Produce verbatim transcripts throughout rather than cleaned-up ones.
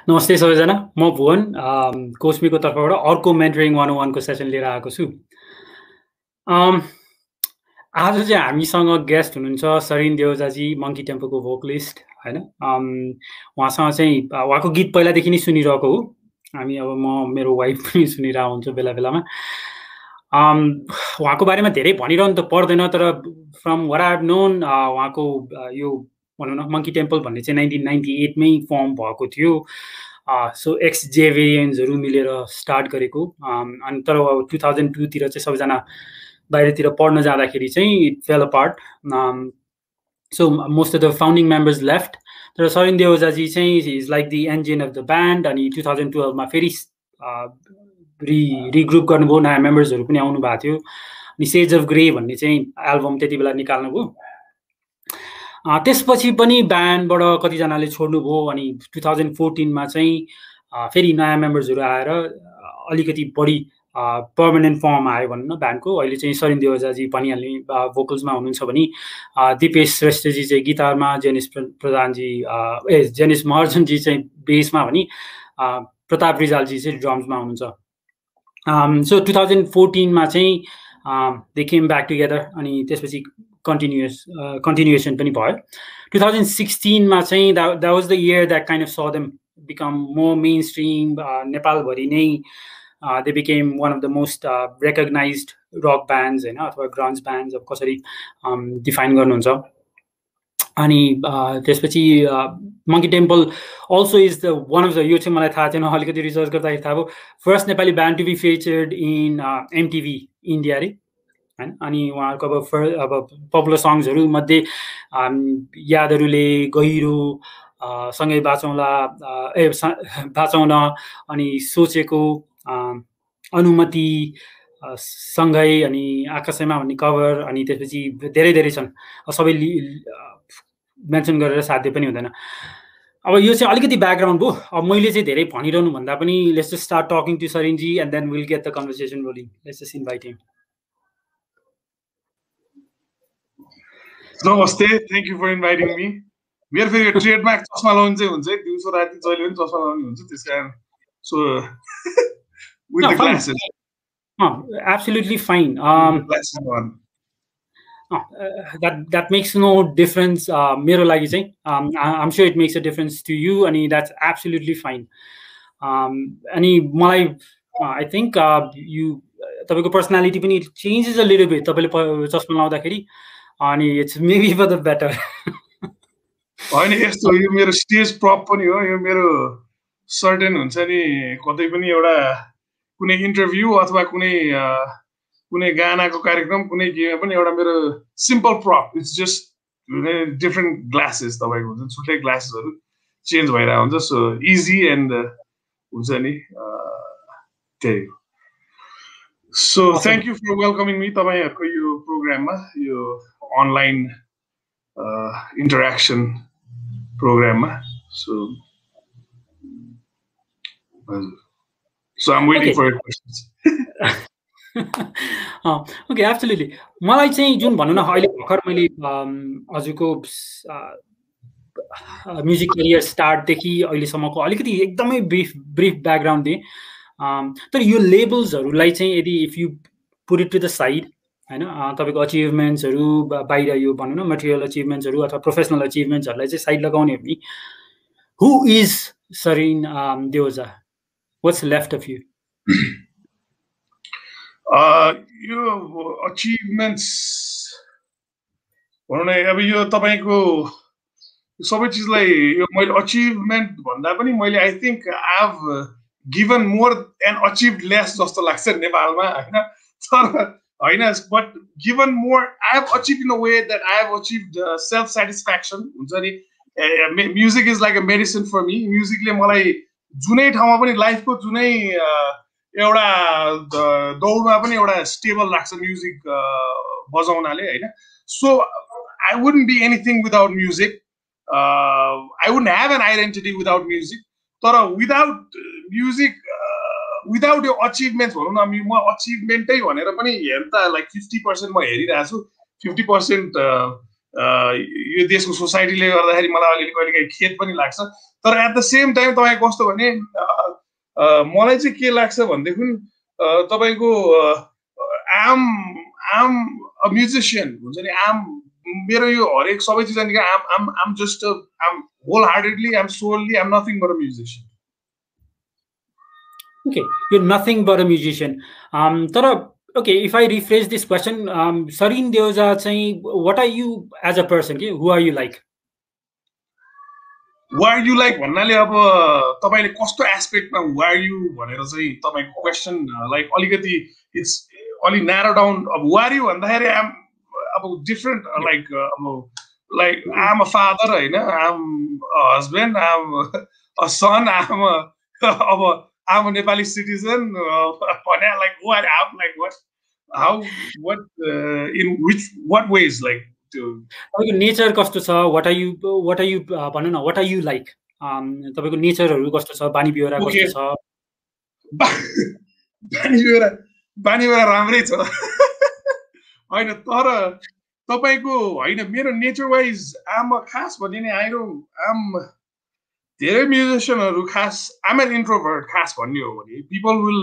नमस्ते सबैजना, म भुवन कोस्मीको तर्फबाट अर्को मेन्टरिङ वान ओ वानको सेसन लिएर आएको छु। अम, आज चाहिँ हामीसँग गेस्ट हुनुहुन्छ सरिन देवजाजी, मङ्की टेम्पलको भोकलिस्ट हैन। अम उहाँसँग चाहिँ उहाँको गीत पहिलादेखि नै सुनिरहेको हो। हामी अब म मेरो वाइफ पनि सुनिरहेको हुन्छु बेला बेलामा। अम उहाँको बारेमा धेरै भनिरहनु त पर्दैन, तर from what I have known उहाँको यो भनौँ न मङ्की टेम्पल भन्ने चाहिँ नाइन्टिन नाइन्टी एट मै फर्म भएको थियो। सो एक्स जे भेरियन्सहरू मिलेर स्टार्ट गरेको। अनि तर टु थाउजन्ड टूतिर चाहिँ सबैजना बाहिरतिर पढ्न जाँदाखेरि चाहिँ it fell apart. So most of the founding members left, तर सरिन देवजाजी चाहिँ is like the engine of the band. अनि टु थाउजन्ड टुवेल्भमा फेरि रि रिग्रुप गर्नुभयो, नयाँ मेम्बर्सहरू पनि आउनु भएको थियो। अनि सेज अफ ग्रे भन्ने चाहिँ एल्बम त्यति बेला निकाल्नुभयो। त्यसपछि पनि ब्यान्डबाट कतिजनाले छोड्नुभयो। अनि टु थाउजन्ड फोर्टिनमा चाहिँ फेरि नयाँ मेम्बर्सहरू आएर अलिकति बढी पर्मानेन्ट फर्म आयो भनौँ न ब्यान्डको। अहिले चाहिँ सरिन देवजाजी भनिहाल्ने भोकल्समा हुनुहुन्छ भने दिपेश श्रेष्ठजी चाहिँ गिटारमा, जेनिस प्रधानजी ए जेनिस महर्जनजी चाहिँ बेसमा भने प्रताप रिजालजी चाहिँ ड्रम्समा हुनुहुन्छ। सो टु थाउजन्ड फोर्टिनमा चाहिँ दे केम ब्याक टुगेदर। अनि त्यसपछि कन्टिन्युस कन्टिन्युएसन पनि भयो। टु थाउजन्ड सिक्सटिनमा चाहिँ that that was the year that kind of स them become more mainstream. नेपालभरि नै they became one of the most recognised rock bands होइन, अथवा ग्रन्ज ब्यान्ड्स, अब कसरी डिफाइन गर्नुहुन्छ। अनि त्यसपछि Monkey Temple also is the one of the, यो चाहिँ मलाई थाहा थिएन, अलिकति रिसर्च गर्दाखेरि थाहा भयो, first Nepali band to be featured in MTV India रे हैन। अनि उहाँहरूको अब फर अब पपुलर सङ्ग्सहरू मध्ये यादहरूले, गहिरो, सँगै बाँचौँला, ए बाँचौँ न, अनि सोचेको, अनुमति, सँगै, अनि आकाशैमा भन्ने कभर, अनि त्यसपछि धेरै धेरै छन्, सबै मेन्सन गरेर साध्य पनि हुँदैन। अब यो चाहिँ अलिकति ब्याकग्राउन्ड भयो। अब मैले चाहिँ धेरै भनिरहनु भन्दा पनि let's just start talking to सरिनजी and then will get the conversation rolling. Let's just invite him. नमस्ते, thank you for inviting me. मेरो फेरि ट्रेडमार्क चस्मा लाउनु चाहिँ हुन्छ, दिउँसो राति जहिले पनि चस्मा लाउनु हुन्छ, त्यस कारण so with the glasses absolutely fine. that that makes no difference मेरो लागि चाहिँ। I'm sure it makes a difference to you, अनि that's absolutely fine. अनि मलाई I think you तपाईको पर्सनालिटी पनि changes a little bit तपाईले चस्मा लाउँदाखेरि, अनि it's maybe for the better. होइन, यस्तो यो मेरो स्टेज प्रप पनि हो। यो मेरो सर्टेन हुन्छ नि, कतै पनि एउटा कुनै इन्टरभ्यू अथवा कुनै कुनै गानाको कार्यक्रम, कुनै गेममा पनि एउटा मेरो सिम्पल प्रप। इट्स जस्ट डिफ्रेन्ट ग्लासेस, तपाईँको हुन्छ छुट्टै ग्लासेसहरू चेन्ज भइरहेको हुन्छ। सो इजी एन्ड हुन्छ नि त्यही हो। So thank you for welcoming me तपाईँहरूको यो प्रोग्राममा, यो अनलाइन इन्टरेक्सन प्रोग्राममा। So so I am waiting for your questions. Okay, absolutely. मलाई चाहिँ जुन भनौँ न, अहिले भर्खर मैले हजुरको म्युजिक करियर स्टार्टदेखि अहिलेसम्मको अलिकति एकदमै ब्रिफ ब्रिफ ब्याकग्राउन्ड दिएँ। तर यो लेबल्सहरूलाई चाहिँ यदि if you put it to the side होइन, तपाईँको अचिभमेन्ट्सहरू बाहिर यो भनौँ न मटेरियल अचिभमेन्ट्सहरू अथवा प्रोफेसनल अचिभमेन्ट्सहरूलाई चाहिँ साइड लगाउने हो भने, who is Sarin Devja? What's left of you? यो अचिभमेन्ट्स भनौँ न, अब यो तपाईँको सबै चिजलाई यो मैले अचिभमेन्ट भन्दा पनि मैले I think I have given more and achieve less जस्तो लाग्छ नेपालमा होइन। तर होइन, but given more I have achieve in a way that I have achieve self satisfaction हुन्छ नि। Music is like a medicine for me. म्युजिकले मलाई जुनै ठाउँमा पनि, लाइफको जुनै एउटा दौडमा पनि एउटा स्टेबल राख्छ म्युजिक बजाउनाले होइन। So I wouldn't be anything without music. I wouldn't have an identity without music. तर विदाउट म्युजिक, विदाउट यो अचिभमेन्ट्स भनौँ न, म अचिभमेन्टै भनेर पनि हेर्दा लाइक फिफ्टी पर्सेन्ट म हेरिरहेको छु, फिफ्टी पर्सेन्ट यो देशको सोसाइटीले गर्दाखेरि मलाई अलिअलि कहिलेकाहीँ खेद पनि लाग्छ तर एट द सेम टाइम तपाईँ कस्तो भने मलाई चाहिँ के लाग्छ भनेदेखि तपाईँको आम आम अ म्युजिसियन हुन्छ नि आम मेरो यो हरेक सबै चिज अनि um um um just um wholeheartedly um solely um nothing but a musician Okay, you're nothing but a musician. Um, tara, okay, if I rephrase this question, um, Sarin Deoja, what are you as a person? Okay? Who are you like? Who are you like? भन्नाले अब तपाईले कस्तो एस्पेक्टमा who are you भनेर चाहिँ तपाईको question like अलिकति it's अलि narrow down अब who are you भन्दाखेरि आम अब डिफरेन्ट लाइक अब लाइक आम अ फादर हैन um a husband um a son um अब I'm a Nepali citizen. Uh, like what? I'm like what? How? What? Uh, in which? What ways? Like to? Nature कस्तो छ? What are you? What are you? भन्नु न. What are you like? Um, तपाईको नेचरहरु कस्तो छ? बानी बेहोरा कस्तो छ? बानी बेहोरा बानी बेहोरा राम्रै छ. हैन तर तपाईको हैन मेरो नेचर वाइज आम खास भने नि I don't am धेरै म्युजिशियनहरु खास आम एन इन्ट्रोभर्ट खास भन्ने हो भने people will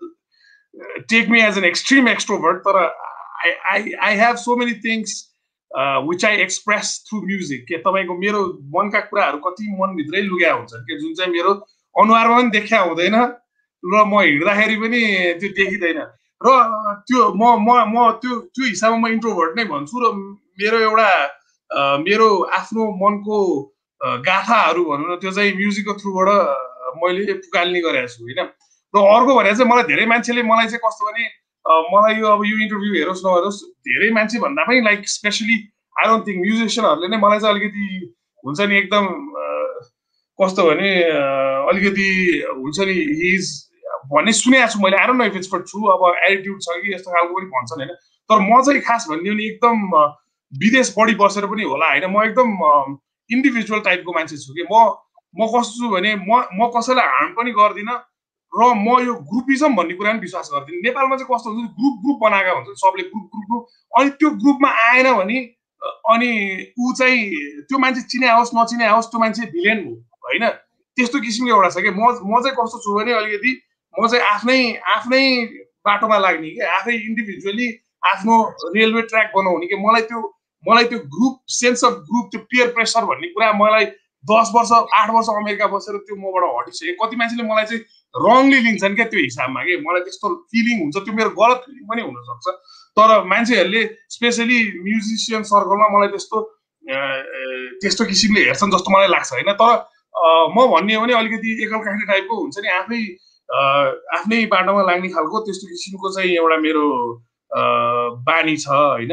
take me as an extreme extrovert तर I I I have so many things uh, which I express through music के तपाईको मेरो मनका कुराहरु कति मन भित्रै लुग्या हुन्छ के जुन चाहिँ मेरो अनुहारमा पनि देखिया हुँदैन र म हिँड्दाखेरि पनि त्यो देखिदैन र त्यो म म म त्यो त्यो हिसाबमा म इन्ट्रोभर्ट नै भन्छु र मेरो एउटा मेरो आफ्नो मनको गाथाहरु भनौं न त्यो चाहिँ म्युजिकको थ्रुबाट मैले पुकाल्ने गरेको छु हैन र अर्को भने चाहिँ मलाई धेरै मान्छेले मलाई चाहिँ कस्तो भने मलाई यो अब यो इन्टरभ्यु हेरोस् नहेरोस् धेरै मान्छे भन्दा पनि like specially I don't think म्युजिशियनहरुले नै मलाई चाहिँ अलिकति हुन्छ नि एकदम कस्तो भने अलिकति हुन्छ नि हि इज भन्ने सुनेको छु मैले I don't know if it's for true अब एटिट्युड छ कि यस्तो खालको पनि भन्छन् हैन तर म चाहिँ खास भन्दियो नि एकदम विदेश बढी बसेर पनि होला हैन म एकदम इन्डिभिजुअल टाइपको मान्छे छु कि म म कस्तो छु भने म म कसैलाई हार्म पनि गर्दिन र म यो ग्रुपिजम भन्ने कुरा पनि विश्वास गर्दिन नेपालमा चाहिँ कस्तो हुन्छ ग्रुप ग्रुप बनाएका हुन्छ सबले ग्रुप ग्रुप ग्रुप अनि त्यो ग्रुपमा आएन भने अनि उ चाहिँ त्यो मान्छे चिने होस् नचिने होस् त्यो मान्छे भिलेन हो हैन त्यस्तो किसिमको एउटा छ के म म चाहिँ कस्तो छु भने अलिकति म चाहिँ आफ्नै आफ्नै बाटोमा लाग्ने के आफै इन्डिभिजुअली आफ्नो रेलवे ट्र्याक बनाउने के मलाई त्यो मलाई त्यो ग्रुप सेन्स अफ ग्रुप त्यो पियर प्रेसर भन्ने कुरा मलाई दस वर्ष आठ वर्ष अमेरिका बसेर त्यो मबाट हटिसक्यो कति मान्छेले मलाई चाहिँ रङली लिन्छन् क्या त्यो हिसाबमा के मलाई त्यस्तो फिलिङ हुन्छ त्यो मेरो गलत फिलिङ पनि हुन सक्छ तर मान्छेहरूले स्पेशली म्युजिशियन सर्कलमा मलाई त्यस्तो त्यस्तो किसिमले हेर्छन् जस्तो मलाई लाग्छ हैन तर म भन्ने हो भने अलिकति एकल काख्ने टाइपको हुन्छ नि आफै आफ्नै बाटोमा लाग्ने खालको त्यस्तो किसिमको चाहिँ एउटा मेरो बानी छ हैन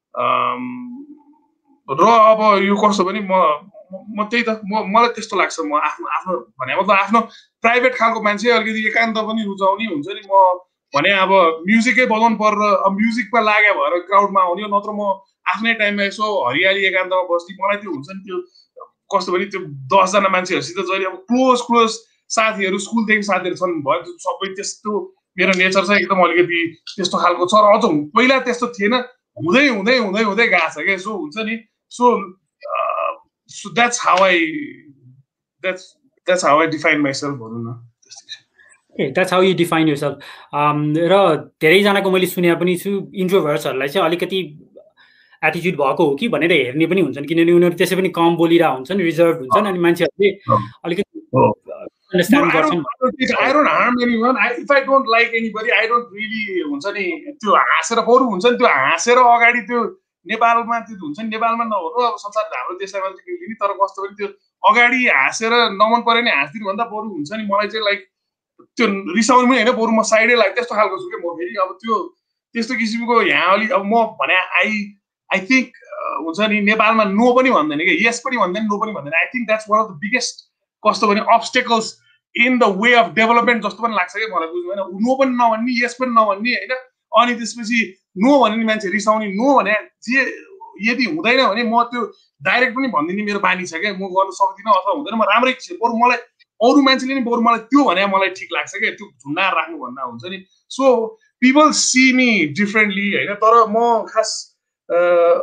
र अब यो कस्तो भने म म त्यही त म मलाई त्यस्तो लाग्छ म आफ्नो आफ्नो भने मतलब आफ्नो प्राइभेट खालको मान्छे अलिकति एकान्त पनि रुचाउने हुन्छ नि म भने अब म्युजिकै बजाउनु पर्छ अब म्युजिकमा लाग्यो भएर क्राउडमा आउने नत्र म आफ्नै टाइममा यसो हरियाली एकान्तमा बस्ने मलाई त्यो हुन्छ नि त्यो कस्तो भने त्यो दस जना मान्छेहरुसित जहिले अब क्लोज क्लोज साथीहरु स्कुलदेखि साथीहरु छन् भयो सबै त्यस्तो मेरो नेचर चाहिँ एकदम अलिकति त्यस्तो खालको छ र अझ पहिला त्यस्तो थिएन हुँदै हुँदै हुँदै हुँदै गएको छ के सो हुन्छ नि so so that's how I that's that's how I define myself भनौं न Okay, that's how you define yourself. Um, र धेरै जनाको मैले सुने पनि छु इन्ट्रोभर्ट्सहरुलाई चाहिँ अलिकति एटिट्युड भएको हो कि भनेर हेर्ने पनि हुन्छन् किनभने उनीहरु त्यसै पनि कम बोलिरा हुन्छन् रिजर्भ हुन्छन् अनि मान्छेहरुले अलिकति understand गर्छन् I don't harm anyone I, if I don't like anybody I don't really हुन्छ नि त्यो हाँसेर बरु हुन्छ नि त्यो हाँसेर अगाडि त्यो नेपालमा त्यो हुन्छ नि नेपालमा नहुनु अब संसार हाम्रो देशमा चाहिँ के नि तर कस्तो पनि त्यो अगाडि हाँसेर नमन परे नि हाँस्दिनु भन्दा बरु हुन्छ नि मलाई चाहिँ लाइक त्यो रिसाउनु पनि हैन बरु म साइडै लाइक त्यस्तो खालको छु के म फेरि अब त्यो त्यस्तो किसिमको यहाँ अलि अब म भने आई आई थिंक हुन्छ नि नेपालमा नो पनि भन्दैन के यस पनि भन्दैन नो पनि भन्दैन I think that's one of the biggest कस्तो भने obstacles in the way of development जस्तो पनि लाग्छ के मलाई बुझ्नु हैन नो पनि नभन्ने यस पनि नभन्ने हैन अनि त्यसपछि नो भन्ने मान्छे रिसाउने नो भने जे यदि हुँदैन भने म त्यो डाइरेक्ट पनि भन्दिने मेरो बानी छ के म गर्न सक्दिन अथवा हुँदैन म राम्रै छु बरु मलाई अरु मान्छेले नि बरु मलाई त्यो भने मलाई ठीक लाग्छ के त्यो झुन्डा राख्नु भन्दा हुन्छ नि so people see me differently हैन तर म खास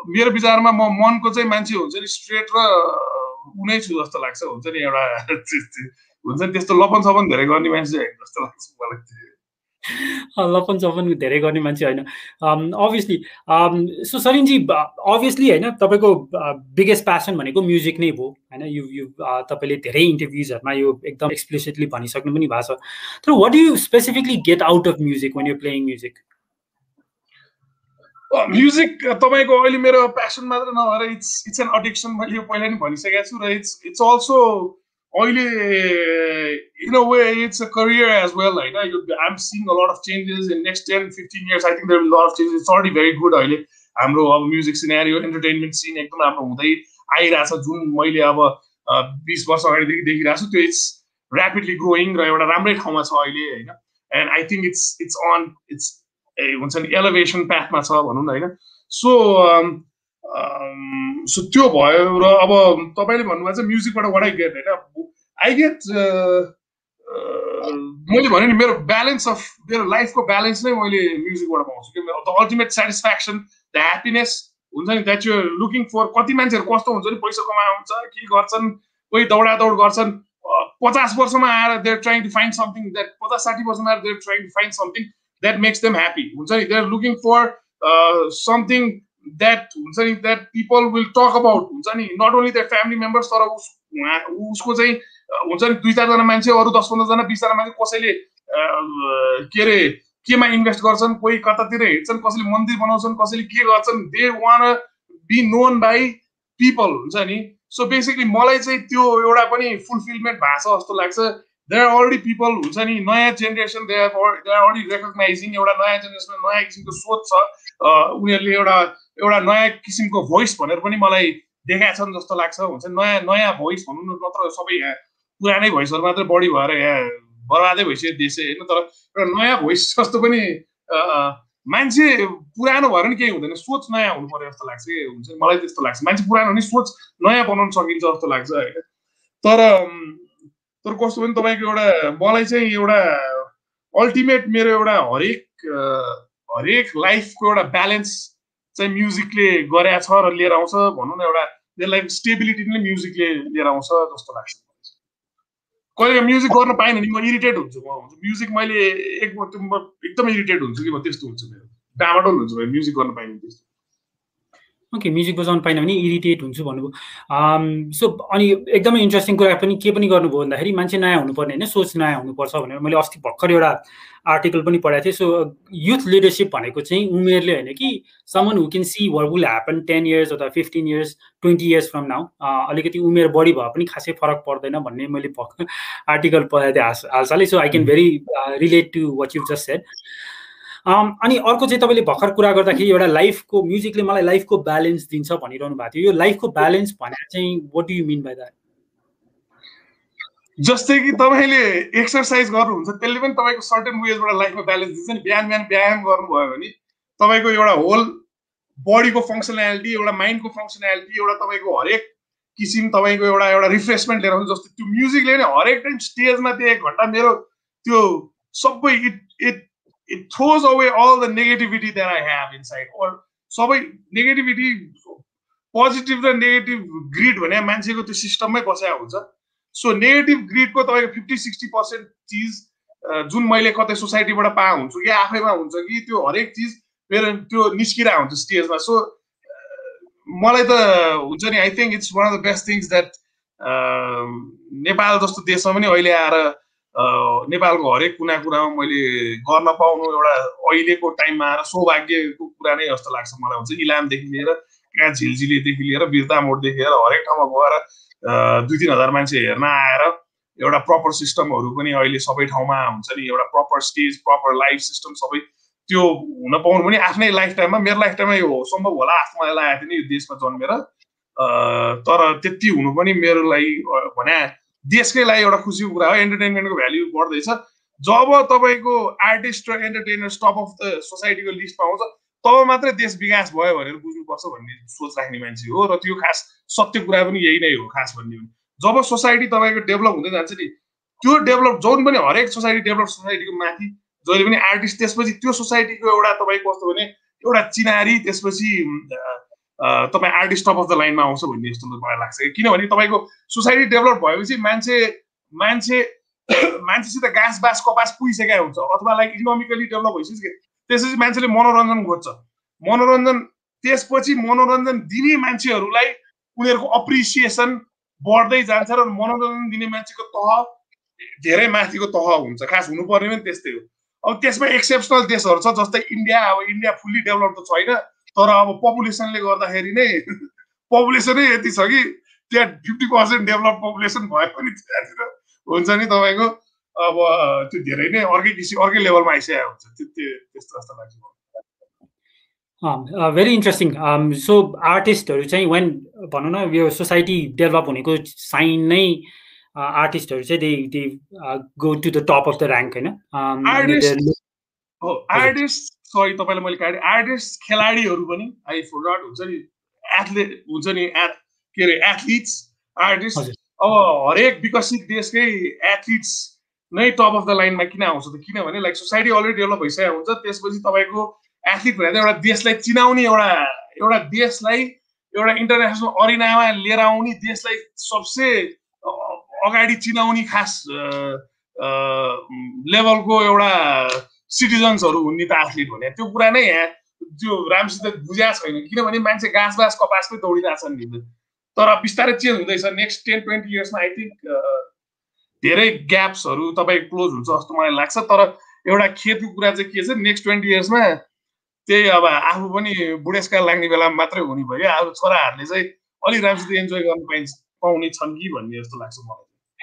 मेरो विचारमा म मनको चाहिँ मान्छे हुन्छ नि स्ट्रेट र उनै छु जस्तो लाग्छ हुन्छ नि एउटा हुन्छ नि त्यस्तो लपन सपन धेरै गर्ने मान्छे होइन जस्तो लाग्छ मलाई लपन चपन धेरै गर्ने मान्छे होइन अभियसली सो सरिनजी अभियसली होइन तपाईँको बिगेस्ट प्यासन भनेको म्युजिक नै भयो होइन यु यु तपाईँले धेरै इन्टरभ्युजहरूमा यो एकदम एक्सप्लिसिटली भनिसक्नु पनि भएको छ तर what do you specifically get out of music when you playing music music तपाईँको अहिले मेरो प्यासन मात्र नभएर इट्स इट्स एन एडिक्सन मैले यो पहिला नि भनिसकेको छु र इट्स इट्स अल्सो अहिले in a way it's a career as well होइन I am seeing a lot of changes in next ten fifteen years I think there will lot of changes it's already very good अहिले हाम्रो अब music scenario entertainment scene एकदम राम्रो हुँदै आइरहेछ जुन मैले अब बिस वर्ष अगाडिदेखि देखिरहेको छु त्यो इट्स ऱ्यापिडली ग्रोइङ र एउटा राम्रै ठाउँमा छ अहिले होइन and I think it's it's on it's a हुन्छ नि एलिभेसन प्याथमा छ भनौँ न होइन सो सो त्यो भयो र अब तपाईँले भन्नुभएको चाहिँ म्युजिकबाट वाट आई गेट होइन आई गेट मैले भने नि मेरो ब्यालेन्स अफ मेरो लाइफको ब्यालेन्स नै मैले म्युजिकबाट पाउँछु कि the ultimate satisfaction the happiness हुन्छ नि द्याट यु लुकिङ फर कति मान्छेहरू कस्तो हुन्छ नि पैसा कमाउँछ के गर्छन् कोही दौडादौड गर्छन् पचास वर्षमा आएर they're trying to find something that पचास साठी वर्षमा आएर they're trying to find something that makes them happy हुन्छ नि they are looking for uh, something that हुन्छ नि that people will talk about हुन्छ नि not only their family members तर उसको चाहिँ हुन्छ नि दुई चारजना मान्छे अरू दस पन्ध्रजना बिसजना मान्छे कसैले के अरे केमा इन्भेस्ट गर्छन् कोही कतातिर हिँड्छन् कसैले मन्दिर बनाउँछन् कसैले के गर्छन् they want be known by people हुन्छ नि सो बेसिकली मलाई चाहिँ त्यो एउटा पनि फुलफिलमेन्ट भएको छ जस्तो लाग्छ there are already people हुन्छ नि नयाँ generation they are they are already recognizing एउटा नयाँ जेनेरेसनमा नयाँ किसिमको सोच छ उनीहरूले एउटा एउटा नयाँ किसिमको भोइस भनेर पनि मलाई देखाएको छन् जस्तो लाग्छ हुन्छ नयाँ नयाँ भोइस भनौँ न नत्र सबै यहाँ पुरानै भोइसहरू मात्रै बढी भएर यहाँ बर्बादै भइसक्यो देश होइन तर एउटा नयाँ भोइस जस्तो पनि मान्छे पुरानो भएर नि केही हुँदैन सोच नयाँ हुनु पर्यो जस्तो लाग्छ कि हुन्छ मलाई त्यस्तो लाग्छ मान्छे पुरानो भने सोच नयाँ बनाउन सकिन्छ जस्तो लाग्छ होइन तर तर कस्तो पनि तपाईँको एउटा मलाई चाहिँ एउटा अल्टिमेट मेरो एउटा हरेक हरेक लाइफको एउटा ब्यालेन्स चाहिँ म्युजिकले गरेको छ र लिएर आउँछ भनौँ न एउटा त्यसलाई स्टेबिलिटी नै म्युजिकले लिएर आउँछ जस्तो लाग्छ कहिले म्युजिक गर्न पाएन नि म इरिटेट हुन्छु म म्युजिक मैले एक एकदम इरिटेट हुन्छु कि म त्यस्तो हुन्छ मेरो डामाडोल हुन्छ म्युजिक गर्न पाएन त्यस्तो ओके म्युजिक बजाउनु पाएन भने इरिटेट हुन्छु भन्नुभयो सो अनि एकदमै इन्ट्रेस्टिङ कुरा पनि के पनि गर्नुभयो भन्दाखेरि मान्छे नयाँ हुनुपर्ने होइन सोच नयाँ हुनुपर्छ भनेर मैले अस्ति भर्खर एउटा आर्टिकल पनि पढाएको थिएँ सो युथ लिडरसिप भनेको चाहिँ उमेरले होइन कि someone who can see what will happen ten years अथवा fifteen years twenty years from now अलिकति उमेर बढी भए पनि खासै फरक पर्दैन भन्ने मैले भर्खर आर्टिकल पढाएको थिएँ हाल हालसालै so I can very relate to what you just said अनि अर्को चाहिँ तपाईँले भर्खर कुरा गर्दाखेरि एउटा लाइफको म्युजिकले मलाई लाइफको ब्यालेन्स दिन्छ भनिरहनु भएको थियो यो लाइफको ब्यालेन्स भनेर चाहिँ what do you mean by that जस्तै कि तपाईँले एक्सर्साइज गर्नुहुन्छ त्यसले पनि तपाईँको सर्टेन वेजबाट लाइफमा ब्यालेन्स दिन्छ नि बिहान बिहान व्यायाम गर्नुभयो भने तपाईँको एउटा होल बडीको फङ्सनालिटी एउटा माइन्डको फङ्सनालिटी एउटा तपाईँको हरेक किसिम तपाईँको एउटा एउटा रिफ्रेसमेन्ट लिएर आउँछ जस्तो त्यो म्युजिकले नै हरेक टाइम स्टेजमा त्यो एक घन्टा मेरो त्यो सबै it it it throws away all the negativity that I have inside or सबै नेगेटिभिटी पोजिटिभ र नेगेटिभ ग्रिड भने मान्छेको त्यो सिस्टममै बसेको हुन्छ सो नेगेटिभ ग्रिडको तपाईँको फिफ्टी सिक्सटी पर्सेन्ट चिज जुन मैले कतै सोसाइटीबाट पाएको हुन्छु कि आफैमा हुन्छ कि त्यो हरेक चिज मेरो त्यो निस्किरहेको हुन्छ स्टेजमा सो मलाई त हुन्छ नि I think it's one of the best things that Nepal जस्तो देशमा पनि अहिले आएर नेपालको हरेक कुना कुरामा मैले गर्न पाउनु एउटा अहिलेको टाइममा आएर सौभाग्यको कुरा नै जस्तो लाग्छ मलाई हुन्छ इलामदेखि लिएर कहाँ झिलझिलेदेखि लिएर बिर्ता मोडदेखि लिएर हरेक ठाउँमा गएर दुई तिन हजार मान्छे हेर्न आएर एउटा प्रपर सिस्टमहरू पनि अहिले सबै ठाउँमा हुन्छ नि एउटा proper stage proper life system सबै त्यो हुन पाउनु पनि आफ्नै लाइफ टाइममा मेरो लाइफ टाइममा यो सम्भव होला आफ्नो मलाई लागेको थियो नि यो देशमा जन्मेर तर त्यति हुनु पनि मेरो लागि भने देशकै लागि एउटा खुसीको कुरा हो एन्टरटेनमेन्टको भ्याल्यु बढ्दैछ जब तपाईँको आर्टिस्ट र एन्टरटेनर टप अफ द सोसाइटीको लिस्टमा आउँछ तब मात्रै देश विकास भयो भनेर बुझ्नुपर्छ भन्ने सोच राख्ने मान्छे हो र त्यो खास सत्य कुरा पनि यही नै हो खास भन्ने हो जब सोसाइटी तपाईँको डेभलप हुँदै जान्छ नि त्यो डेभलप जुन पनि हरेक सोसाइटी डेभलप सोसाइटीको माथि जहिले पनि आर्टिस्ट त्यसपछि त्यो सोसाइटीको एउटा तपाईँको कस्तो भने एउटा चिनारी त्यसपछि तपाईँ आर्टिस्ट टप अफ द लाइनमा आउँछ भन्ने जस्तो मलाई लाग्छ किनभने तपाईँको सोसाइटी डेभलप भएपछि मान्छे मान्छे मान्छेसित घाँस बाँस कपास पुगिसकेको हुन्छ अथवा लाइक इकोनोमिकली डेभलप भइसक्यो त्यसपछि मान्छेले मनोरञ्जन खोज्छ मनोरञ्जन त्यसपछि मनोरञ्जन दिने मान्छेहरूलाई उनीहरूको अप्रिसिएसन बढ्दै जान्छ र मनोरञ्जन दिने मान्छेको तह धेरै माथिको तह हुन्छ खास हुनुपर्ने पनि त्यस्तै हो अब त्यसमा एक्सेप्सनल देशहरू छ जस्तै इन्डिया अब इन्डिया फुल्ली डेभलप त छैन तर अब पपुलेसनले गर्दाखेरि नै पपुलेसनै यति छ कि त्यहाँ फिफ्टी पर्सेन्ट डेभलप पपुलेसन भए पनि त्यहाँतिर हुन्छ नि तपाईँको अब त्यो धेरै नै अर्कै किसिम अर्कै लेभलमा आइसकेको हुन्छ त्यो त्यस्तो जस्तो लाग्छ भेरी इन्ट्रेस्टिङ सो आर्टिस्टहरू चाहिँ वेन भनौँ न यो सोसाइटी डेभलप हुनेको साइन नै आर्टिस्टहरू चाहिँ they they go to the top of the rank होइन आर्टिस्ट सरी तपाईँलाई मैले काटेँ आर्टिस्ट खेलाडीहरू पनि आई फरगट हुन्छ नि एथलेट हुन्छ नि के अरे एथलिट्स आर्टिस्ट अब हरेक विकसित देशकै एथलिट्स नै टप अफ द लाइनमा किन आउँछ त किनभने लाइक सोसाइटी अलरेडी डेभलप भइसकेको हुन्छ त्यसपछि तपाईँको एथलिट भनेर एउटा देशलाई चिनाउने एउटा एउटा देशलाई एउटा इन्टरनेसनल अरिनामा लिएर आउने देशलाई सबसे अगाडि चिनाउने खास लेभलको एउटा सिटिजन्सहरू हुन् नि त एथलिट भने त्यो कुरा नै यहाँ त्यो राम्रोसित बुझाएको छैन किनभने मान्छे घाँस बाँस कपासमै दौडिरहेछन् नि तर बिस्तारै चेन्ज हुँदैछ नेक्स्ट टेन ट्वेन्टी इयर्समा आई थिङ्क धेरै ग्याप्सहरू तपाईँ क्लोज हुन्छ जस्तो मलाई लाग्छ तर एउटा खेतको कुरा चाहिँ के छ नेक्स्ट ट्वेन्टी इयर्समा त्यही अब आफू पनि बुढेसकाल लाग्ने बेलामा मात्रै हुने भयो अब छोराहरूले चाहिँ अलिक राम्रोसित इन्जोय गर्न पाइन्छ पाउने छन् कि भन्ने जस्तो लाग्छ मलाई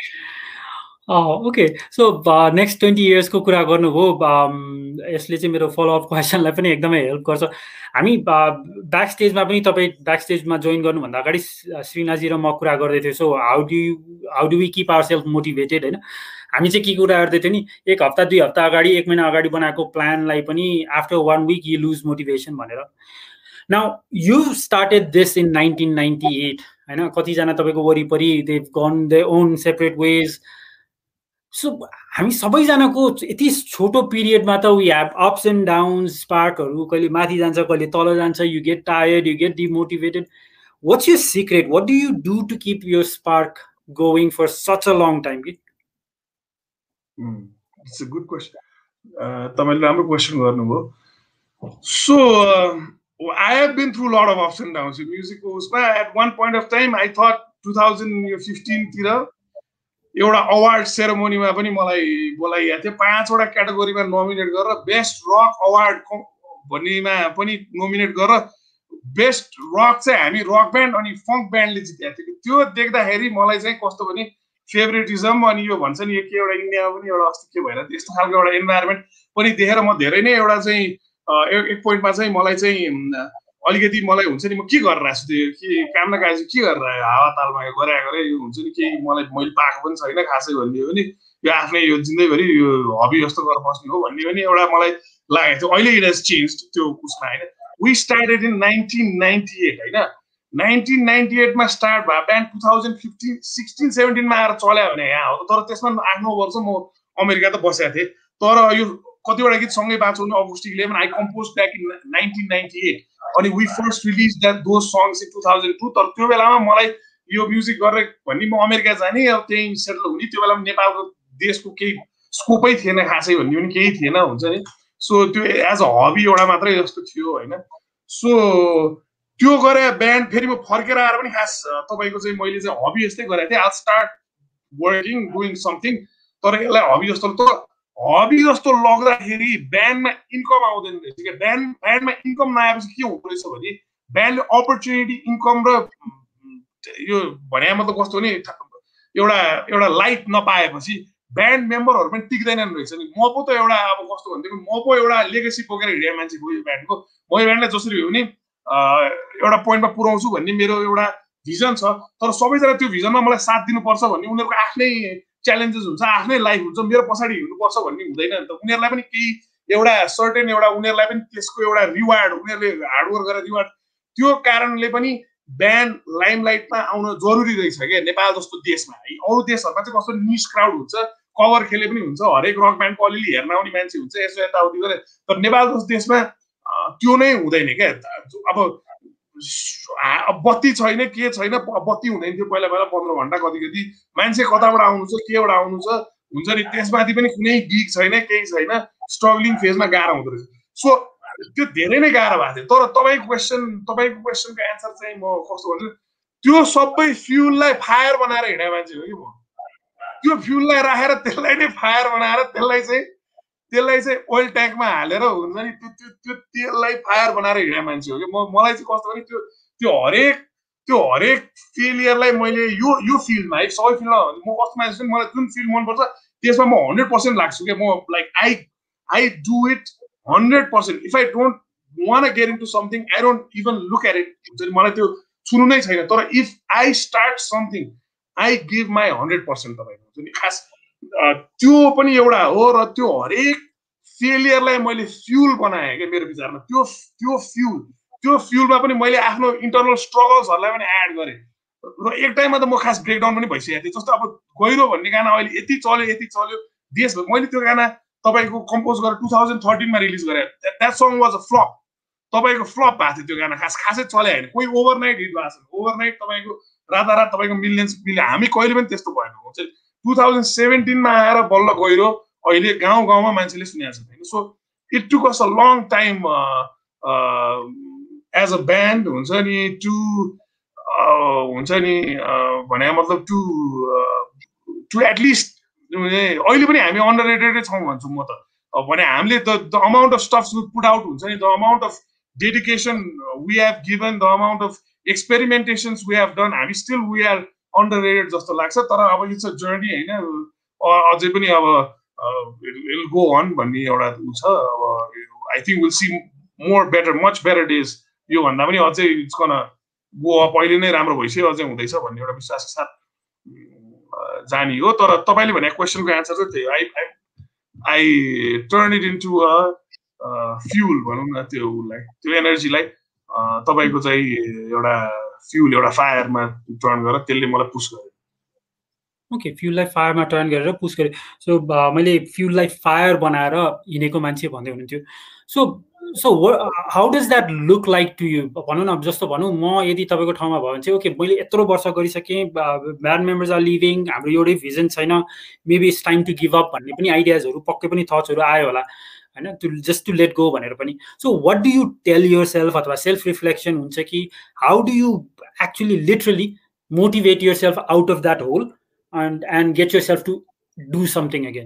ओके सो नेक्स्ट ट्वेन्टी इयर्सको कुरा गर्नुभयो यसले चाहिँ मेरो फलोअप क्वेसनलाई पनि एकदमै हेल्प गर्छ हामी ब्याक स्टेजमा पनि तपाईँ ब्याक स्टेजमा जोइन गर्नुभन्दा अगाडि श्रीनाजी र म कुरा गर्दै थियौँ so how do how do we keep our self motivated होइन हामी चाहिँ के कुरा गर्दै थियौँ नि एक हप्ता दुई हप्ता अगाडि एक महिना अगाडि बनाएको प्लानलाई पनि after one week you lose motivation भनेर now you started this in nineteen ninety eight होइन कतिजना तपाईँको वरिपरि they gone their own separate ways so हामी सबैजनाको यति छोटो पिरियडमा त we have ups and downs स्पार्कहरू कहिले माथि जान्छ कहिले तल जान्छ you get tired you get demotivated what's your secret what do you do to keep your spark going for such a long time कि इट्स अ गुड क्वेसन तपाईँले राम्रो क्वेसन गर्नुभयो so I have been through lot of ups and downs म्युजिकको उसमा at one point of time I thought two thousand फिफ्टिनतिर एउटा award सेरेमोनीमा पनि मलाई बोलाइएको थियो पाँचवटा क्याटेगोरीमा नोमिनेट गरेर बेस्ट रक अवार्ड भन्नेमा पनि नोमिनेट गरेर बेस्ट रक चाहिँ हामी रक ब्यान्ड अनि फङ्क ब्यान्डले जितेको थियो त्यो देख्दाखेरि मलाई चाहिँ कस्तो भने फेभरेटिजम अनि यो भन्छ नि के एउटा इन्डियामा पनि एउटा अस्ति के भएर त्यस्तो खालको एउटा इन्भाइरोमेन्ट पनि देखेर म धेरै नै एउटा चाहिँ एक पोइन्टमा चाहिँ मलाई चाहिँ अलिकति मलाई हुन्छ नि म के गरेर आएको छु त्यो के काम न काज के गरेर हावा तालमा गरे गरे यो हुन्छ नि केही मलाई मैले पाएको पनि छैन खासै भन्ने हो नि यो आफ्नै यो जिन्दगीभरि यो हबी जस्तो गरेर बस्ने हो भन्ने पनि एउटा मलाई लागेको थियो अहिले इट हेज चेन्ज त्यो उसमा होइन we started in nineteen ninety eight होइन नाइन्टिन नाइन्टी एटमा स्टार्ट भयो band two thousand fifteen sixteen सेभेन्टिनमा आएर चल्यो भने यहाँ हो तर त्यसमा आठ नौ वर्ष म अमेरिका त बसेको थिएँ तर यो कतिवटा गीत सँगै बाँचाउने acoustic eleven I compose back in nineteen ninety eight अनि we first release that those songs in two thousand two तर त्यो बेलामा मलाई यो म्युजिक गरेर भन्ने म अमेरिका जाने अब त्यहीँ सेटल हुने त्यो बेलामा नेपालको देशको केही स्कोपै थिएन खासै भन्ने पनि केही थिएन हुन्छ नि सो त्यो एज अ हबी एउटा मात्रै जस्तो थियो होइन सो त्यो गरे ब्यान्ड फेरि म फर्केर आएर पनि खास तपाईँको चाहिँ मैले चाहिँ हबी जस्तै गरेको थिएँ I start working doing something तर यसलाई हबी जस्तो त हबी जस्तो लग्दाखेरि ब्यान्डमा इन्कम आउँदैन रहेछ क्या ब्यान्ड ब्यान्डमा इन्कम नआएपछि के हुँदो रहेछ भने ब्यान्डले अपर्च्युनिटी इन्कम र यो भने मतलब कस्तो भने एउटा एउटा लाइट नपाएपछि ब्यान्ड मेम्बरहरू पनि टिक्दैनन् रहेछ नि म पो त एउटा अब कस्तो भनेदेखि म पो एउटा लेगेसी बोकेर हिँडेको मान्छे हो यो ब्यान्डको म यो ब्यान्डलाई जसरी हो भने एउटा पोइन्टमा पुऱ्याउँछु भन्ने मेरो एउटा भिजन छ तर सबैजना त्यो भिजनमा मलाई साथ दिनुपर्छ भन्ने उनीहरूको आफ्नै च्यालेन्जेस हुन्छ आफ्नै लाइफ हुन्छ मेरो पछाडि हिँड्नुपर्छ भन्ने हुँदैन नि त उनीहरूलाई पनि केही एउटा सर्टेन एउटा उनीहरूलाई पनि त्यसको एउटा रिवार्ड उनीहरूले हार्डवर्क गरेर रिवार्ड त्यो कारणले पनि ब्यान्ड लाइमलाइटमा आउन जरुरी रहेछ क्या नेपाल जस्तो देशमा है अरू देशहरूमा चाहिँ कस्तो निस क्राउड हुन्छ कभर खेले पनि हुन्छ हरेक रक ब्यान्डको अलिअलि हेर्न आउने मान्छे हुन्छ यसो यताउति गरे तर नेपाल जस्तो देशमा त्यो नै हुँदैन क्या अब बत्ती छैन के छैन बत्ती हुँदैन थियो पहिला पहिला पन्ध्र घन्टा कति कति मान्छे कताबाट आउनु छ केबाट आउनु छ हुन्छ नि त्यसमाथि पनि कुनै गिग छैन केही छैन स्ट्रगलिङ फेजमा गाह्रो हुँदो रहेछ सो त्यो धेरै नै गाह्रो भएको थियो तर तपाईँको क्वेसन तपाईँको क्वेसनको एन्सर चाहिँ म कस्तो भन्छु त्यो सबै फ्युललाई फायर बनाएर हिँडे मान्छे हो कि म त्यो फ्युललाई राखेर त्यसलाई नै फायर बनाएर त्यसलाई चाहिँ त्यसलाई चाहिँ ओइल ट्याङ्कमा हालेर हुन्छ नि त्यो त्यो त्यो तेललाई फायर बनाएर हिँडे मान्छे हो कि म मलाई चाहिँ कस्तो भने त्यो त्यो हरेक त्यो हरेक फेलियरलाई मैले यो यो फिल्डमा है सबै फिल्डमा म कस्तो मान्छे छु मलाई जुन फिल्ड मनपर्छ त्यसमा म हन्ड्रेड पर्सेन्ट लाग्छु क्या म like I I do it hundred percent if I don't want get into something I don't even look at it हुन्छ नि मलाई त्यो छुनु नै छैन तर if I start something I give my hundred percent तपाईँको हुन्छ नि खास त्यो पनि एउटा हो र त्यो हरेक फेलियरलाई मैले फ्युल बनाएँ क्या मेरो विचारमा त्यो त्यो फ्युल त्यो फ्युलमा पनि मैले आफ्नो इन्टरनल स्ट्रगल्सहरूलाई पनि एड गरेँ र एक टाइममा त म खास ब्रेकडाउन पनि भइसकेको थिएँ जस्तो अब गहिरो भन्ने गाना अहिले यति चल्यो यति चल्यो देशभर मैले त्यो गाना तपाईँको कम्पोज गरेर टु थाउजन्ड थर्टिनमा रिलिज गरेँ that song was a flop तपाईँको फ्लप भएको थियो त्यो गाना खास खासै चले होइन कोही ओभरनाइट हिट भएको छ ओभरनाइट तपाईँको रातारात तपाईँको मिलियन्स मिलियन हामी कहिले पनि त्यस्तो भएन हुन्छ टु थाउजन्ड सेभेन्टिनमा आएर बल्ल गहिरो अहिले गाउँ गाउँमा मान्छेले सुनेको छ होइन so it took us a long time as a band हुन्छ नि टु हुन्छ नि भने मतलब टु टु एटलिस्ट अहिले पनि हामी अन्डर रेटेडै छौँ भन्छु म त भने हामीले the the amount of stuffs put out हुन्छ नि the amount of dedication we have given the amount of experimentations we have done हामी still we are underrated जस्तो लाग्छ तर अब इट्स अ जर्नी होइन अझै पनि अब विल गो अन भन्ने एउटा ऊ छ अब I think will see more better much better days योभन्दा पनि अझै इट्स गन गो अप अहिले नै राम्रो भइसक्यो अझै हुँदैछ भन्ने एउटा विश्वासको साथ जानी हो तर तपाईँले भनेको क्वेसनको एन्सर चाहिँ त्यही I I I turn it into a fuel भनौँ न त्यो उसलाई त्यो एनर्जीलाई तपाईँको चाहिँ एउटा फ्युल एउटा फायरमा टर्न गरेर त्यसले मलाई पुस गर्यो ओके फ्युललाई फायरमा टर्न गरेर पुस गरेँ सो मैले फ्युललाई फायर बनाएर हिँडेको मान्छे भन्दै हुनुहुन्थ्यो so so how does that look like to you भनौँ न जस्तो भनौँ म यदि तपाईँको ठाउँमा भयो भने चाहिँ ओके मैले यत्रो वर्ष गरिसकेँ ब्यान्ड मेम्बर्स आर लिभिङ हाम्रो एउटै भिजन छैन maybe it's time to give up भन्ने पनि आइडियाजहरू पक्कै पनि थट्सहरू आयो होला होइन to just to let go भनेर पनि so what do you tell your self अथवा सेल्फ रिफ्लेक्सन हुन्छ कि how do you actually literally motivate your self out of that hole and and get yourself to do something again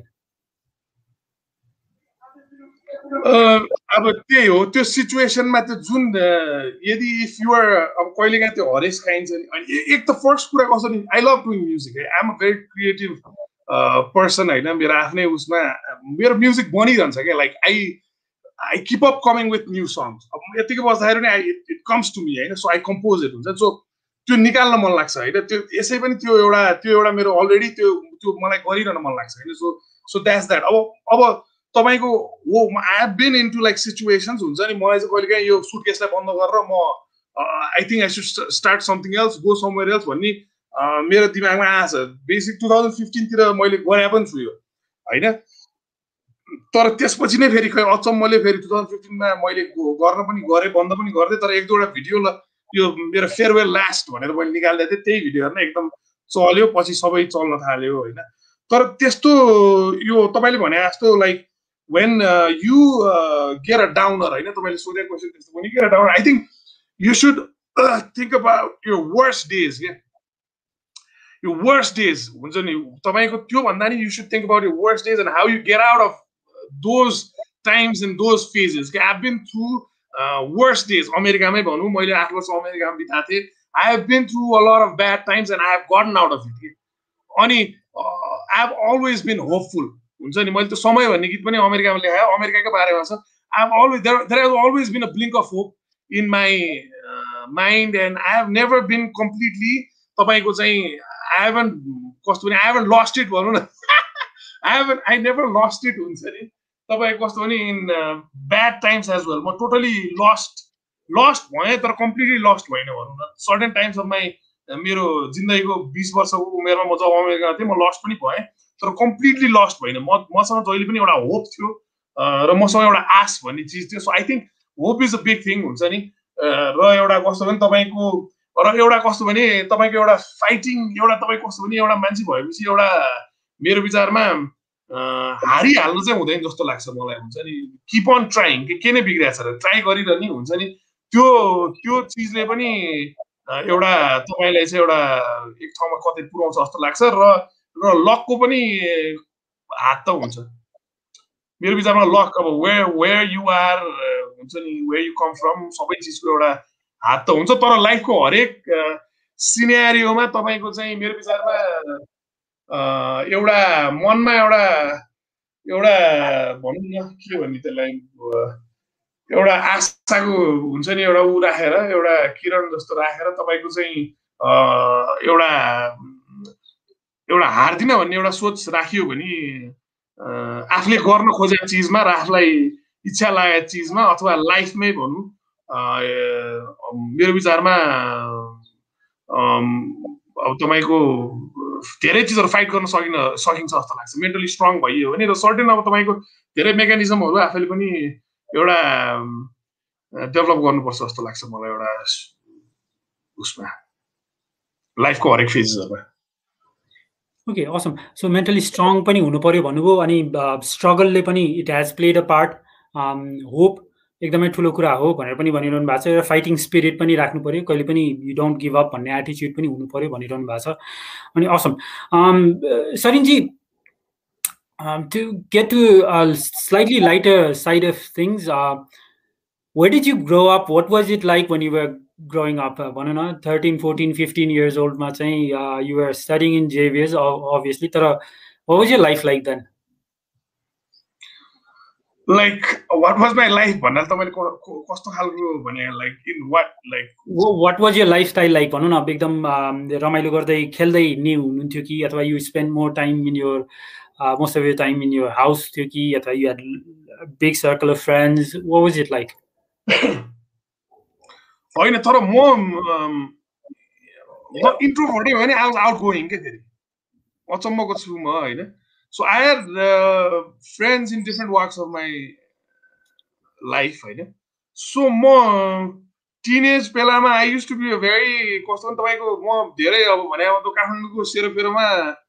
अब त्यही हो त्यो सिचुएसनमा त्यो जुन यदि इफ युआर अब कहिलेकाहीँ त्यो हरेस खाइन्छ नि अनि एक त फर्स्ट कुरा कसरी आई लभ डुइङ म्युजिक है I am a very creative person होइन मेरो आफ्नै उसमा मेरो म्युजिक बनिरहन्छ क्या like I I keep up coming with new songs अब यतिकै बस्दाखेरि पनि I it comes to me होइन सो आई कम्पोज इट हुन्छ सो त्यो निकाल्न मन लाग्छ होइन त्यो यसै पनि त्यो एउटा त्यो एउटा मेरो अलरेडी त्यो त्यो मलाई गरिरहन मन लाग्छ होइन सो सो द्याट्स द्याट अब अब तपाईँको हो I have been into like situations हुन्छ नि मलाई चाहिँ कहिले काहीँ यो सुटकेसलाई बन्द गरेर म I think I should start something else go somewhere else भन्ने मेरो दिमागमा आएको छ बेसिक टु थाउजन्ड फिफ्टिनतिर मैले गरे पनि छु यो होइन तर त्यसपछि नै फेरि खै अचम्मले फेरि टु थाउजन्ड फिफ्टिनमा मैले गर्न पनि गरेँ बन्द पनि गरिदिएँ तर एक दुईवटा भिडियो यो मेरो फेयरवेल लास्ट भनेर मैले निकाल्दै थिएँ त्यही भिडियोहरू नै एकदम चल्यो पछि सबै चल्न थाल्यो होइन तर त्यस्तो यो तपाईँले भने जस्तो like when you get a downer होइन तपाईँले सोधेको क्वेसन त्यस्तो पनि get a downer I think you should think about यो वर्स्ट डेज क्या यो वर्स्ट डेज हुन्छ नि तपाईँको त्योभन्दा नि यु सुड थिङ्क अबाउट यो worst days and how you get out of those times and those phases क्या I have been through worst days अमेरिकामै भनौँ मैले आठ वर्ष अमेरिकामा बिताएको थिएँ I have been through a lot of bad times and I have gotten out of it अनि I have always been hopeful हुन्छ नि मैले त्यो समय भन्ने गीत पनि अमेरिकामा लेखाएँ अमेरिकाकै बारेमा छ I have always there there has always been a blink of hope in my mind and I have never been completely तपाईँको चाहिँ आई हेभन कस्तो भने आई हेभन लस्ट इट भनौँ न I haven't I never lost it हुन्छ नि तपाईँको कस्तो भने in bad times as well म टोटली लस्ट लस्ट भएँ तर कम्प्लिटली लस्ट भएन भनौँ न सर्टेन टाइम्स अफ माई मेरो जिन्दगीको बिस वर्षको उमेरमा म जब अमेरिका थिएँ म लस्ट पनि भएँ तर कम्प्लिटली लस्ट भएन म मसँग जहिले पनि एउटा होप थियो र मसँग एउटा आश भन्ने चिज थियो so I think hope is a big thing हुन्छ नि र एउटा कस्तो भने तपाईँको र एउटा कस्तो भने तपाईँको एउटा फाइटिङ एउटा तपाईँ कस्तो भने एउटा मान्छे भएपछि एउटा मेरो विचारमा हारिहाल्नु चाहिँ हुँदैन जस्तो लाग्छ मलाई हुन्छ नि किप अन ट्राइङ के के नै बिग्रिरहेको छ र ट्राई गरिरहने हुन्छ नि त्यो त्यो चिजले पनि एउटा तपाईँलाई चाहिँ एउटा एक ठाउँमा कतै पुर्याउँछ जस्तो लाग्छ र र लकको पनि हात त हुन्छ मेरो विचारमा लक अब वेयर वेयर यु आर हुन्छ नि वेयर यु कम फ्रम सबै चिजको एउटा हात त हुन्छ तर लाइफको हरेक सिनेरियोमा तपाईँको चाहिँ मेरो विचारमा एउटा मनमा एउटा एउटा भनौँ न के भन्ने त्यसलाई एउटा आशाको हुन्छ नि एउटा ऊ राखेर एउटा किरण जस्तो राखेर तपाईँको चाहिँ एउटा एउटा हार्दिन भन्ने एउटा सोच राखियो भने आफूले गर्न खोजेको चिजमा र आफूलाई इच्छा लागेको चिजमा अथवा लाइफमै भनौँ मेरो विचारमा अब तपाईँको धेरै चिजहरू फाइट गर्न सकिन सकिन्छ जस्तो लाग्छ मेन्टली स्ट्रङ भइयो भने र सर्टेन अब तपाईँको धेरै मेकानिजमहरू आफैले पनि एउटा डेभलप गर्नुपर्छ जस्तो लाग्छ मलाई एउटा उसमा लाइफको हरेक फेजमा okay awesome so mentally strong पनि हुनु पर्यो भन्नुभयो अनि स्ट्रगलले पनि it has played a part hope एकदमै ठुलो कुरा हो भनेर पनि भनिरहनु भएको छ र फाइटिङ स्पिरिट पनि राख्नु पर्यो कहिले पनि यु डोन्ट गिभ अप भन्ने एटिच्युड पनि हुनु पर्यो भनिरहनु भएको छ अनि Assam सरिनजी to get to slightly lighter side of things where did you grow up what was it like when you were growing up भनौँ न thirteen fourteen fifteen years old मा चाहिँ you were studying in Xavier's obviously तर what was your life like then like what was my life भन्दा तपाईले कस्तो खालको भने like in what like what was your lifestyle like भनौँ न एकदम रमाइलो गर्दै खेल्दै नि हुनुहुन्थ्यो कि अथवा you spend more time in your uh, most of your time in your house थियो कि अथवा you had a big circle of friends what was it like होइन तर म इन्ट्रोभर्ट भने आई वाज आउट गोइङ के फेरि अचम्मको छु म होइन so I had friends in different works of my life होइन सो म टिनेज बेलामा I use to be a very कस्तो पनि तपाईँको म धेरै अब भने अब काठमाडौँको सेरोफेरोमा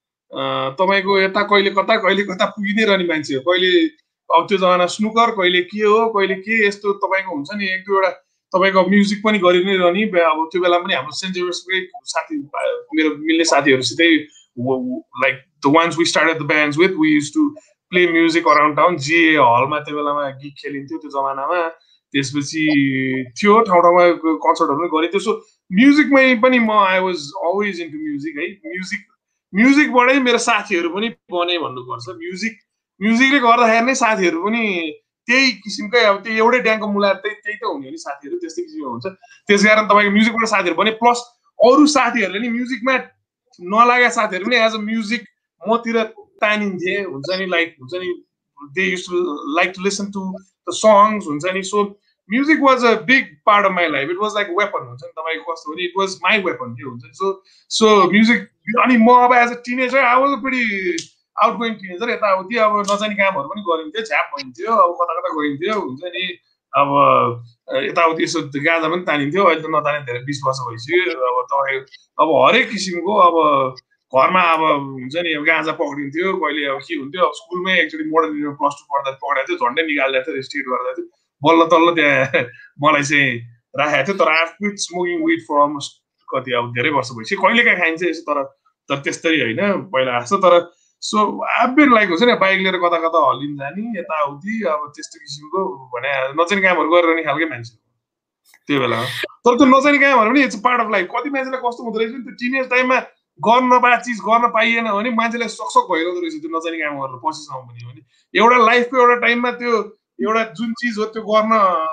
तपाईँको यता कहिले कता कहिले कता पुगि नै रहने मान्छे हो कहिले अब त्यो जमाना स्नुकर कहिले के हो कहिले के यस्तो तपाईँको हुन्छ नि एक दुईवटा तपाईँको म्युजिक पनि गरि नै रहने अब त्यो बेला पनि हाम्रो सेन्ट जेभियर्सकै साथी मेरो मिल्ने साथीहरूसितै like the ones we started the bands with we used to play music around town जिए हलमा त्यो बेलामा गीत खेलिन्थ्यो त्यो जमानामा त्यसपछि थियो ठाउँ ठाउँमा कन्सर्टहरू पनि गरिन्थ्यो सो म्युजिकमै पनि म I was always into music है म्युजिक म्युजिकबाटै मेरो साथीहरू पनि बने भन्नुपर्छ म्युजिक म्युजिकले गर्दाखेरि नै साथीहरू पनि त्यही किसिमकै अब त्यो एउटै ड्याङको मुला त्यही त्यही त हुने नि साथीहरू त्यस्तै किसिमको हुन्छ त्यस कारण तपाईँको म्युजिकबाट साथीहरू भने प्लस अरू साथीहरूले नि म्युजिकमा नलागेका साथीहरू पनि एज अ म्युजिक मतिर तानिन्थे हुन्छ नि लाइक हुन्छ नि they used to like to listen to the songs हुन्छ नि so music was a big part of my life it was like weapon हुन्छ नि तपाईँको कस्तो भने इट वाज माई वेपन के हुन्छ सो सो म्युजिक अनि म अब as a teenager I was pretty outgoing teenager यताउति अब नजाने कामहरू पनि गरिन्थ्यो झ्याप भइन्थ्यो अब कता कता गइन्थ्यो हुन्छ नि अब यताउति यसो गाजा पनि तानिन्थ्यो अहिले त नताने धेरै बिस वर्ष भइसक्यो अब तपाईँ अब हरेक किसिमको अब घरमा अब हुन्छ नि अब गाजा पक्रिन्थ्यो कहिले अब के हुन्थ्यो अब स्कुलमै एकचोटि मोडर्न युनिभर्सिटी प्लस टू पढ्दा पक्राएको थियो झन्डै निकालिदिएको थियो रेस्ट्रिक्ट गर्दा थियो बल्ल तल्ल त्यहाँ मलाई चाहिँ राखेको थियो तर I quit smoking weed for almost कति अब धेरै वर्ष भइसक्यो कहिलेकाहीँ खाइन्छ यसो तर तर त्यस्तै होइन पहिला जस्तो तर सो आई बिन लाइक हुन्छ नि बाइक लिएर कता कता हल्लिन जाने यताउति अब त्यस्तो किसिमको भने नचाहिने कामहरू गरेर नि खालकै मान्छे त्यो बेला तर त्यो नचाहिने कामहरू पनि इट्स पार्ट अफ लाइफ कति मान्छेलाई कस्तो हुँदो रहेछ त्यो टिनेज टाइममा गर्न नपाए चिज गर्न पाइएन भने मान्छेलाई सकसक भइरहेको रहेछ त्यो नचाहिने काम गरेर पछिसम्म पनि भने एउटा लाइफको एउटा टाइममा त्यो एउटा जुन चिज हो त्यो गर्न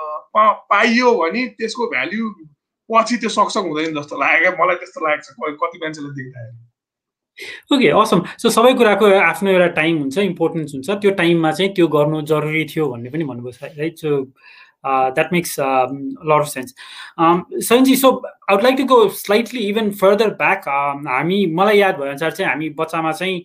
पाइयो भने त्यसको भ्याल्यु पछि त्यो सकसक हुँदैन जस्तो लाग्यो मलाई त्यस्तो लाग्छ कति मान्छेले देख्दाखेरि ओके असम सो सबै कुराको आफ्नो एउटा टाइम हुन्छ इम्पोर्टेन्स हुन्छ त्यो टाइममा चाहिँ त्यो गर्नु जरुरी थियो भन्ने पनि भन्नुभयो right so that makes lot of sense Sanji so I would like to go slightly even further back हामी मलाई याद भएअनुसार चाहिँ हामी बच्चामा चाहिँ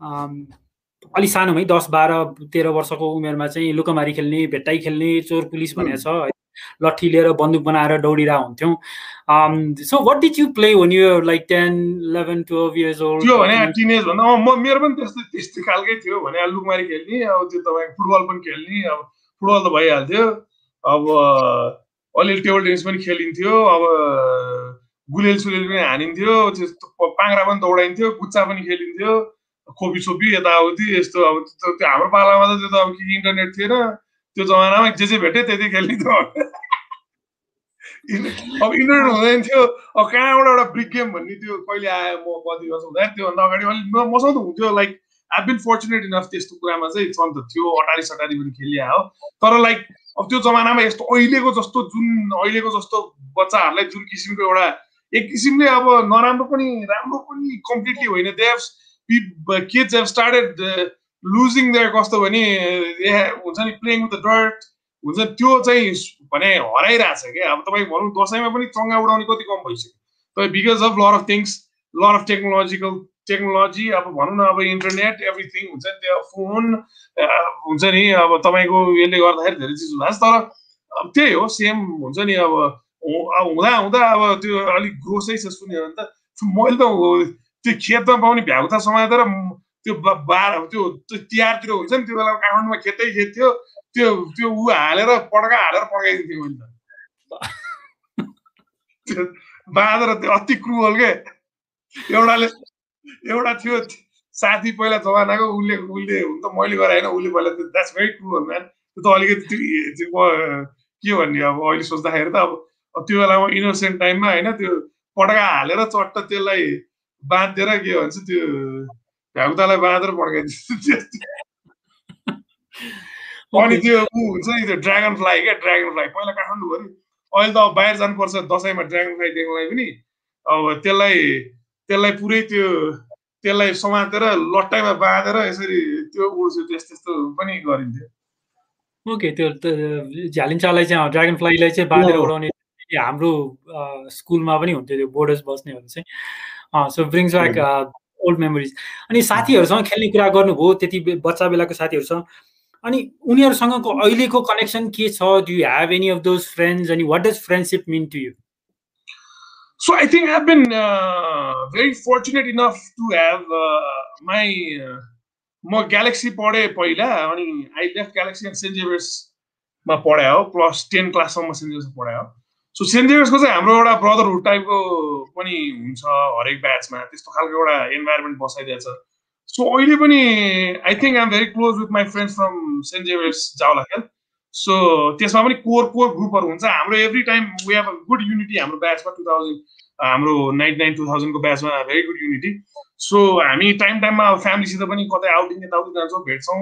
अलि सानोमै दस बाह्र तेह्र वर्षको उमेरमा चाहिँ लुकामारी खेल्ने भेट्टाई खेल्ने चोर पुलिस भनेको छ लट्ठी लिएर बन्दुक बनाएर दौडिरहेको हुन्थ्यौँ. So what did you play when you were like ten, eleven, twelve years old? त्यो भने टिनेज भन्दा म मेरो पनि त्यस्तै त्यस्तै खालकै थियो भने लुकमारी खेल्ने, अब त्यो तपाईँको फुटबल पनि खेल्ने, अब फुटबल त भइहाल्थ्यो, अब अलिअलि टेबल टेनिस पनि खेलिन्थ्यो, अब गुलेल सुलेल पनि हानिन्थ्यो, त्यो पाङ्रा पनि दौडाइन्थ्यो, गुच्चा पनि खेलिन्थ्यो, खोपी छोपी यताउति यस्तो. अब त्यो हाम्रो पालामा त त्यो त अब इन्टरनेट थिएन, त्यो जमानामा जे जे भेट्यो त्यति खेल्ने थियो. अब इन्टरनेट हुँदैन थियो, अब कहाँबाट एउटा ब्रिक गेम भन्ने त्यो कहिले आयो, म कति वर्ष हुँदैन त्योभन्दा अगाडि अलिक मसँग त हुन्थ्यो. Like I been fortunate enough त्यस्तो कुरामा चाहिँ छन् त थियो, अटारी सटारी पनि खेलिया हो. तर लाइक अब त्यो जमानामा यस्तो अहिलेको जस्तो जुन अहिलेको जस्तो बच्चाहरूलाई जुन किसिमको एउटा एक किसिमले अब नराम्रो पनि राम्रो पनि कम्प्लिटली होइन, they have kids have started losing their कस्तो भने हुन्छ नि प्लेइङ विथ द डर्ट हुन्छ, त्यो चाहिँ भने हराइरहेछ क्या. अब तपाईँ भनौँ दसैँमा पनि चङ्गा उडाउने कति कम भइसक्यो तपाईँ, because of lot of things, lot of technological technology, अब भनौँ न अब इन्टरनेट एभ्रिथिङ हुन्छ नि, त्यो फोन हुन्छ नि, अब तपाईँको यसले गर्दाखेरि धेरै चिज हुँदा. तर अब त्यही हो सेम हुन्छ नि. अब हुँदा हुँदा अब त्यो अलिक ग्रोसै छ सुन्यो भने त मैले त त्यो खेतमा पाउने भ्याउता समातेर त्यो बार त्यो तिहारतिर हुन्छ नि, त्यो बेला काठमाडौँमा खेतै खेत थियो, त्यो त्यो ऊ हालेर पड्का हालेर पड्काइदिन्थ्यो मैले त. त्यो बाँधेर त्यो अति क्रुअल के. एउटाले एउटा थियो साथी पहिला जमानाको, उसले उसले हुन त मैले गराएन, उसले पहिला त्यो द्याट्स भेरी क्रुअल म्यान. त्यो त अलिकति के भन्ने अब अहिले सोच्दाखेरि त अब त्यो बेलामा इनोसेन्ट टाइममा होइन, त्यो पड्का हालेर चट्ट त्यसलाई बाँधेर के भन्छ त्यो भ्याउतालाई बाँधेर पड्काइदिन्छ. अनि त्यो ऊ हुन्छ नि त्यो ड्रागन फ्लाई क्या, ड्रागन फ्लाई पहिला काठमाडौँभरि, अहिले त अब बाहिर जानुपर्छ दसैँमा ड्रागन फ्लाई देख्नलाई पनि. अब त्यसलाई त्यसलाई पुरै त्यो त्यसलाई समातेर लट्टाइमा बाँधेर यसरी त्यो उड्छ, त्यस्तो त्यस्तो पनि गरिन्थ्यो. ओके, त्यो झ्यालिन्चालाई चाहिँ ड्रागन फ्लाईलाई चाहिँ बाँधेर उडाउने हाम्रो स्कुलमा पनि हुन्थ्यो, त्यो बोर्डर्स बस्नेहरू चाहिँ. So brings back old memories. अनि साथीहरूसँग खेल्ने कुरा गर्नुभयो, त्यति बच्चा बेलाको साथीहरूसँग, अनि उनीहरूसँगको अहिलेको कनेक्सन के छ? Do you have any of those friends? अनि what does friendship mean to you? So I think I've been uh, very fortunate enough to have uh, my uh, म ग्यालेक्सी पढेँ पहिला, अनि I left Galaxy and Saint जेभियर्समा पढायो हो, plus ten क्लाससम्म Saint जेभियर्समा पढायो. सो सेन्ट जेभियर्सको चाहिँ हाम्रो एउटा ब्रदरहुड टाइपको पनि हुन्छ हरेक ब्याचमा, त्यस्तो खालको एउटा इन्भाइरोमेन्ट बसाइदिएछ. सो अहिले पनि I think I am very close with my friends from Saint Xavier's Jawalakhel. So त्यसमा पनि कोर कोर ग्रुपहरू हुन्छ हाम्रो. Every time we have a good unity हाम्रो ब्याचमा. टु थाउजन्ड हाम्रो नाइन्टी नाइन टु थाउजन्डको ब्याचमा भेरी गुड युनिटी. सो हामी टाइम टाइममा अब फ्यामिलीसित पनि कतै आउटिङ यताउति जान्छौँ, भेट्छौँ.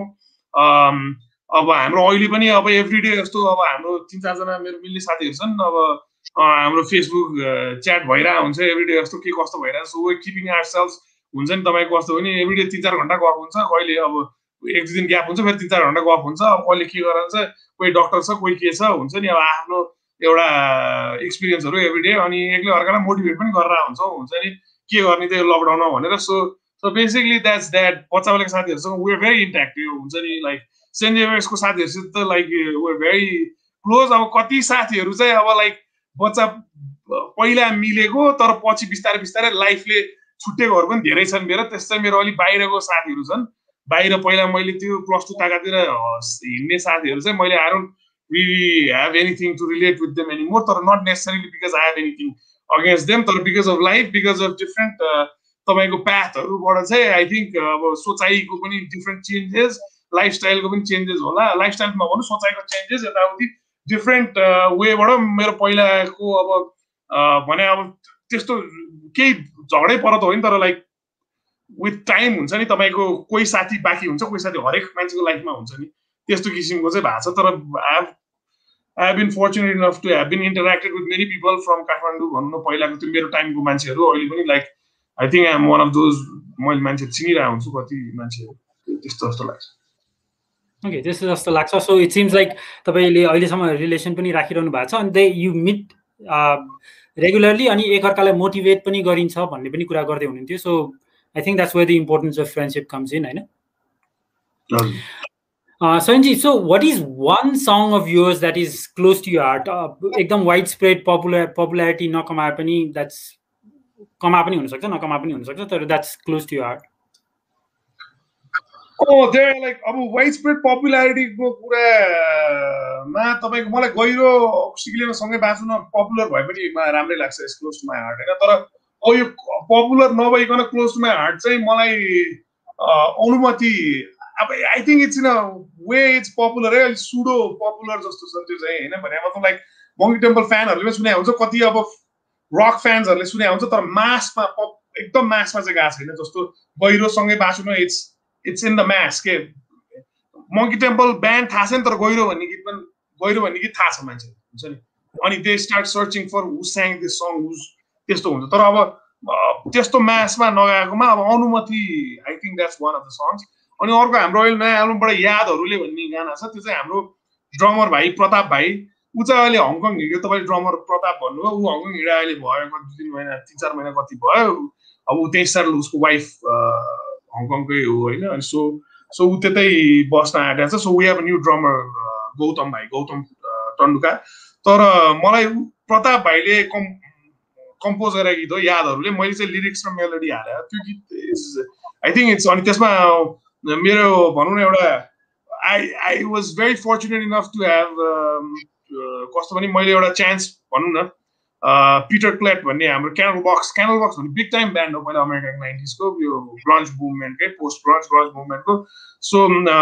अब हाम्रो अहिले पनि अब एभ्री डे जस्तो अब हाम्रो तिन चारजना मेरो मिल्ने साथीहरू छन्. अब हाम्रो फेसबुक च्याट भइरहेको हुन्छ एभ्री डे जस्तो, के कस्तो भइरहेको. सो वे किपिङ आवरसेल्भ्स हुन्छ नि, तपाईँको कस्तो भने एभ्री डे तिन चार घन्टा गफ हुन्छ, कहिले अब एक दुई दिन ग्याप हुन्छ, फेरि तिन चार घन्टा गफ हुन्छ. अब कहिले के गरान्छ, कोही डक्टर छ कोही के छ हुन्छ नि, अब आफ्नो एउटा एक्सपिरियन्सहरू एभ्री डे. अनि एक्लै अर्कालाई मोटिभेट पनि गरेर हुन्छौँ हुन्छ नि, के गर्ने त्यो लकडाउनमा भनेर. So so basically that's that. बच्चा बेलाको साथीहरूसँग वेयर भेरी इन्ट्याक्टिभ हुन्छ नि. लाइक सेन्ट जेभियर्सको साथीहरूसित त लाइक वेयर भेरी क्लोज. अब कति साथीहरू चाहिँ अब लाइक बच्चा पहिला मिलेको तर पछि बिस्तारै बिस्तारै लाइफले छुट्टेकोहरू पनि धेरै छन् मेरो. त्यस्तै मेरो अलिक बाहिरको साथीहरू छन्. बाहिर पहिला मैले त्यो प्लस टू ताकातिर हिँड्ने साथीहरू चाहिँ मैले I don't really have anything to relate with them any more. तर not necessarily because I have anything against them, तर because of life, because of different तपाईँको पाथहरूबाट चाहिँ आई थिङ्क अब सोचाइको पनि डिफ्रेन्ट चेन्जेस, लाइफस्टाइलको पनि चेन्जेस होला. लाइफस्टाइलमा भनौँ सोचाइको चेन्जेस यताउति डिफ्रेन्ट वेबाट मेरो पहिलाको अब भने अब त्यस्तो केही झगडै पर त होइन, तर लाइक विथ टाइम हुन्छ नि तपाईँको कोही साथी बाँकी हुन्छ, कोही साथी हरेक मान्छेको लाइफमा हुन्छ नि, त्यस्तो किसिमको चाहिँ भएको छ. तर I I have been fortunate enough to have been interacted with many people from Kathmandu भनौँ न, पहिलाको त्यो मेरो टाइमको मान्छेहरू अहिले पनि like I think I am one of those. मैले मान्छेहरू चिनिरहेको हुन्छु कति मान्छेहरू, त्यस्तो जस्तो लाग्छ. ओके, त्यस्तो जस्तो लाग्छ. सो इट सिम्स लाइक तपाईँले अहिलेसम्म रिलेसन पनि राखिरहनु भएको छ, अनि दे यु मिट रेगुलरली, अनि एकअर्कालाई मोटिभेट पनि गरिन्छ भन्ने पनि कुरा गर्दै हुनुहुन्थ्यो. So I think that's where the importance of friendship comes in, होइन? Uh, Sanji, so what is one song of yours that is close to your heart? Uh, एकदम widespread popular popularity नकमाए पनि that's कमा पनि हुन सक्छ नकमा पनि हुन सक्छ तर that's close to your heart. Oh, there like अब widespread popularity को कुरामा तपाईको मलाई गहिरो सिक्लिन सँगै बाँच्नु न पपुलर भए पनि राम्रै लाग्छ it's close to my heart हैन तर अब यो पपुलर नभइकन क्लोज टु माई हार्ट चाहिँ मलाई अनुमति अब I think it's in a way it's popular है सुडो पपुलर जस्तो छ त्यो चाहिँ हैन भने मतलब लाइक मंकी टेम्पल फ्यानहरुले सुने हुन्छ कति अब रक फ्यान्सहरुले सुने हुन्छ तर मासमा एकदम मासमा चाहिँ गएको छैन जस्तो गहिरो सँगै बाँच्नु न it's it's in the mass के मंकी टेम्पल ब्यान्ड थाहा छैन तर गहिरो भन्ने गीत पनि गहिरो भन्ने गीत थाहा छ मान्छे हुन्छ नि अनि they start searching for who sang this song who त्यस्तो हुन्छ तर अब त्यस्तो मासमा नगएकोमा अब अनुमति I think that's one of the songs अनि अर्को हाम्रो अहिले नयाँ एल्बमबाट यादहरुले भन्ने गाना छ त्यो चाहिँ हाम्रो ड्रमर भाइ प्रताप भाइ ऊ चाहिँ अहिले हङकङ हिँड्यो तपाईले ड्रमर प्रताप भन्नुभयो ऊ हङकङ हिँड्यो अहिले भयो कति दिन महिना तीन चार महिना कति भयो अब ऊ त्यही साल उसको वाइफ हङकङकै हो हैन अनि सो सो ऊ त्यतै बस्न आएको छ so we have a new drummer Gautam भाइ गौतम टन्डुका तर मलाई प्रताप भाइले कम कम्पोज गरेको गीत हो यादहरुले मैले चाहिँ लिरिक्स र मेलोडी हाले त्यो गीत इज आई थिंक इट्स अनि त्यसमा मेरो भनौं न एउटा I I was very fortunate enough to have कस्तो भने मैले एउटा चान्स भनौं न पिटर क्ल्याट भन्ने हाम्रो क्यानल बक्स क्यानल बक्स भन्ने बिग टाइम ब्यान्ड हो पहिला अमेरिकन नाइन्टिज को यो ग्रन्ज मुभमेन्टकै पोस्ट ग्रन्ज ग्रन्ज मुभमेन्टको सो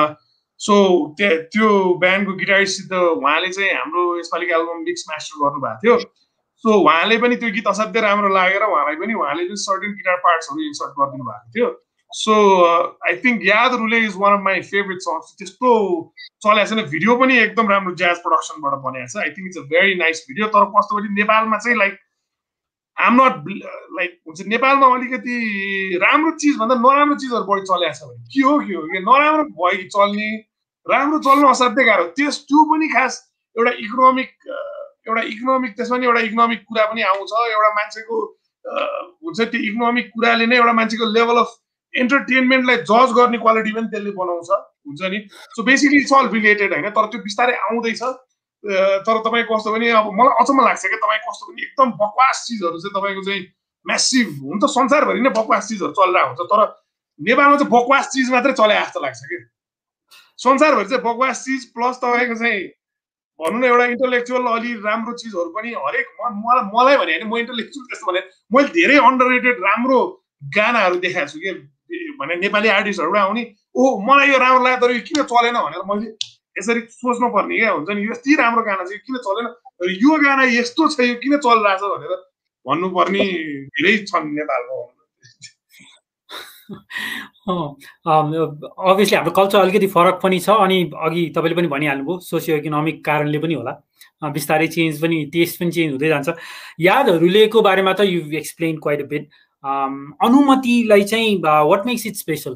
सो त्यो ब्यान्डको गिटारिस्टसित उहाँले चाहिँ हाम्रो यसपालिको एल्बम मिक्स मास्टर गर्नुभएको थियो सो उहाँले पनि त्यो गीत असाध्यै राम्रो लागेर उहाँलाई पनि उहाँले पनि सर्टेन गिटार पार्ट्सहरु इन्सर्ट गरिदिनु भएको थियो सो आई थिंक यादहरुले is one of my favourite songs त्यस्तो चलेको छैन भिडियो पनि एकदम राम्रो ज्याज प्रडक्सनबाट बनेको छ I think it's a very nice video तर कस्तो भने नेपालमा चाहिँ लाइक आम नट लाइक हुन्छ नेपालमा अलिकति राम्रो चिज भन्दा नराम्रो चिजहरु बढी चलेको छ भने के हो के हो के नराम्रो भयो चल्ने राम्रो चल्न असाध्यै गाह्रो त्यस त्यो पनि खास एउटा इकोनोमिक एउटा इकोनोमिक त्यसमा नि एउटा इकोनोमिक कुरा पनि आउँछ एउटा मान्छेको हुन्छ त्यो इकोनोमिक कुराले नै एउटा मान्छेको लेभल अफ एन्टरटेनमेन्टलाई जज गर्ने क्वालिटी पनि त्यसले बनाउँछ हुन्छ नि so basically it's all related हैन तर त्यो बिस्तारै आउँदैछ तर तपाईको कस्तो भने अब मलाई अचम्म लाग्छ के तपाईको कस्तो भने एकदम बकवास चीजहरु चाहिँ तपाईको चाहिँ म्यासिभ हुन्छ संसारभरि नै बकवास चीजहरु चलिरहेको हुन्छ तर नेपालमा चाहिँ बकवास चीज मात्रै चले जस्तो लाग्छ के संसारभरि चाहिँ बकवास चीज प्लस तपाईको चाहिँ भनौं न एउटा इन्टेलेक्चुअल अलि राम्रो चीजहरु पनि हरेक मलाई मलाई भने हैन म इन्टेलेक्चुअल त्यस्तो भने मैले धेरै अन्डररेटेड राम्रो गानाहरु देखाएको छु के भने नेपाली आर्टिस्टहरुबाट आउने ओ मलाई यो राम्रो लाग्यो तर यो किन चलेन भनेर मैले यसरी सोच्नु पर्ने के हुन्छ नि यति राम्रो गाना चाहिँ किन चलेन यो गाना यस्तो छ यो किन चलिरहेछ भनेर भन्नु पर्ने धेरै छन् नेपालमा अभियसली हाम्रो कल्चर अलिकति फरक पनि छ अनि अघि तपाईले पनि भनिहाल्नुभयो सोसियो इकोनोमिक कारणले पनि होला बिस्तारै चेन्ज पनि टेस्ट पनि चेन्ज हुँदै जान्छ यादहरुलेको बारेमा त you explain quite a bit अनुमतिलाई चाहिँ व्हाट मेक्स इट स्पेशल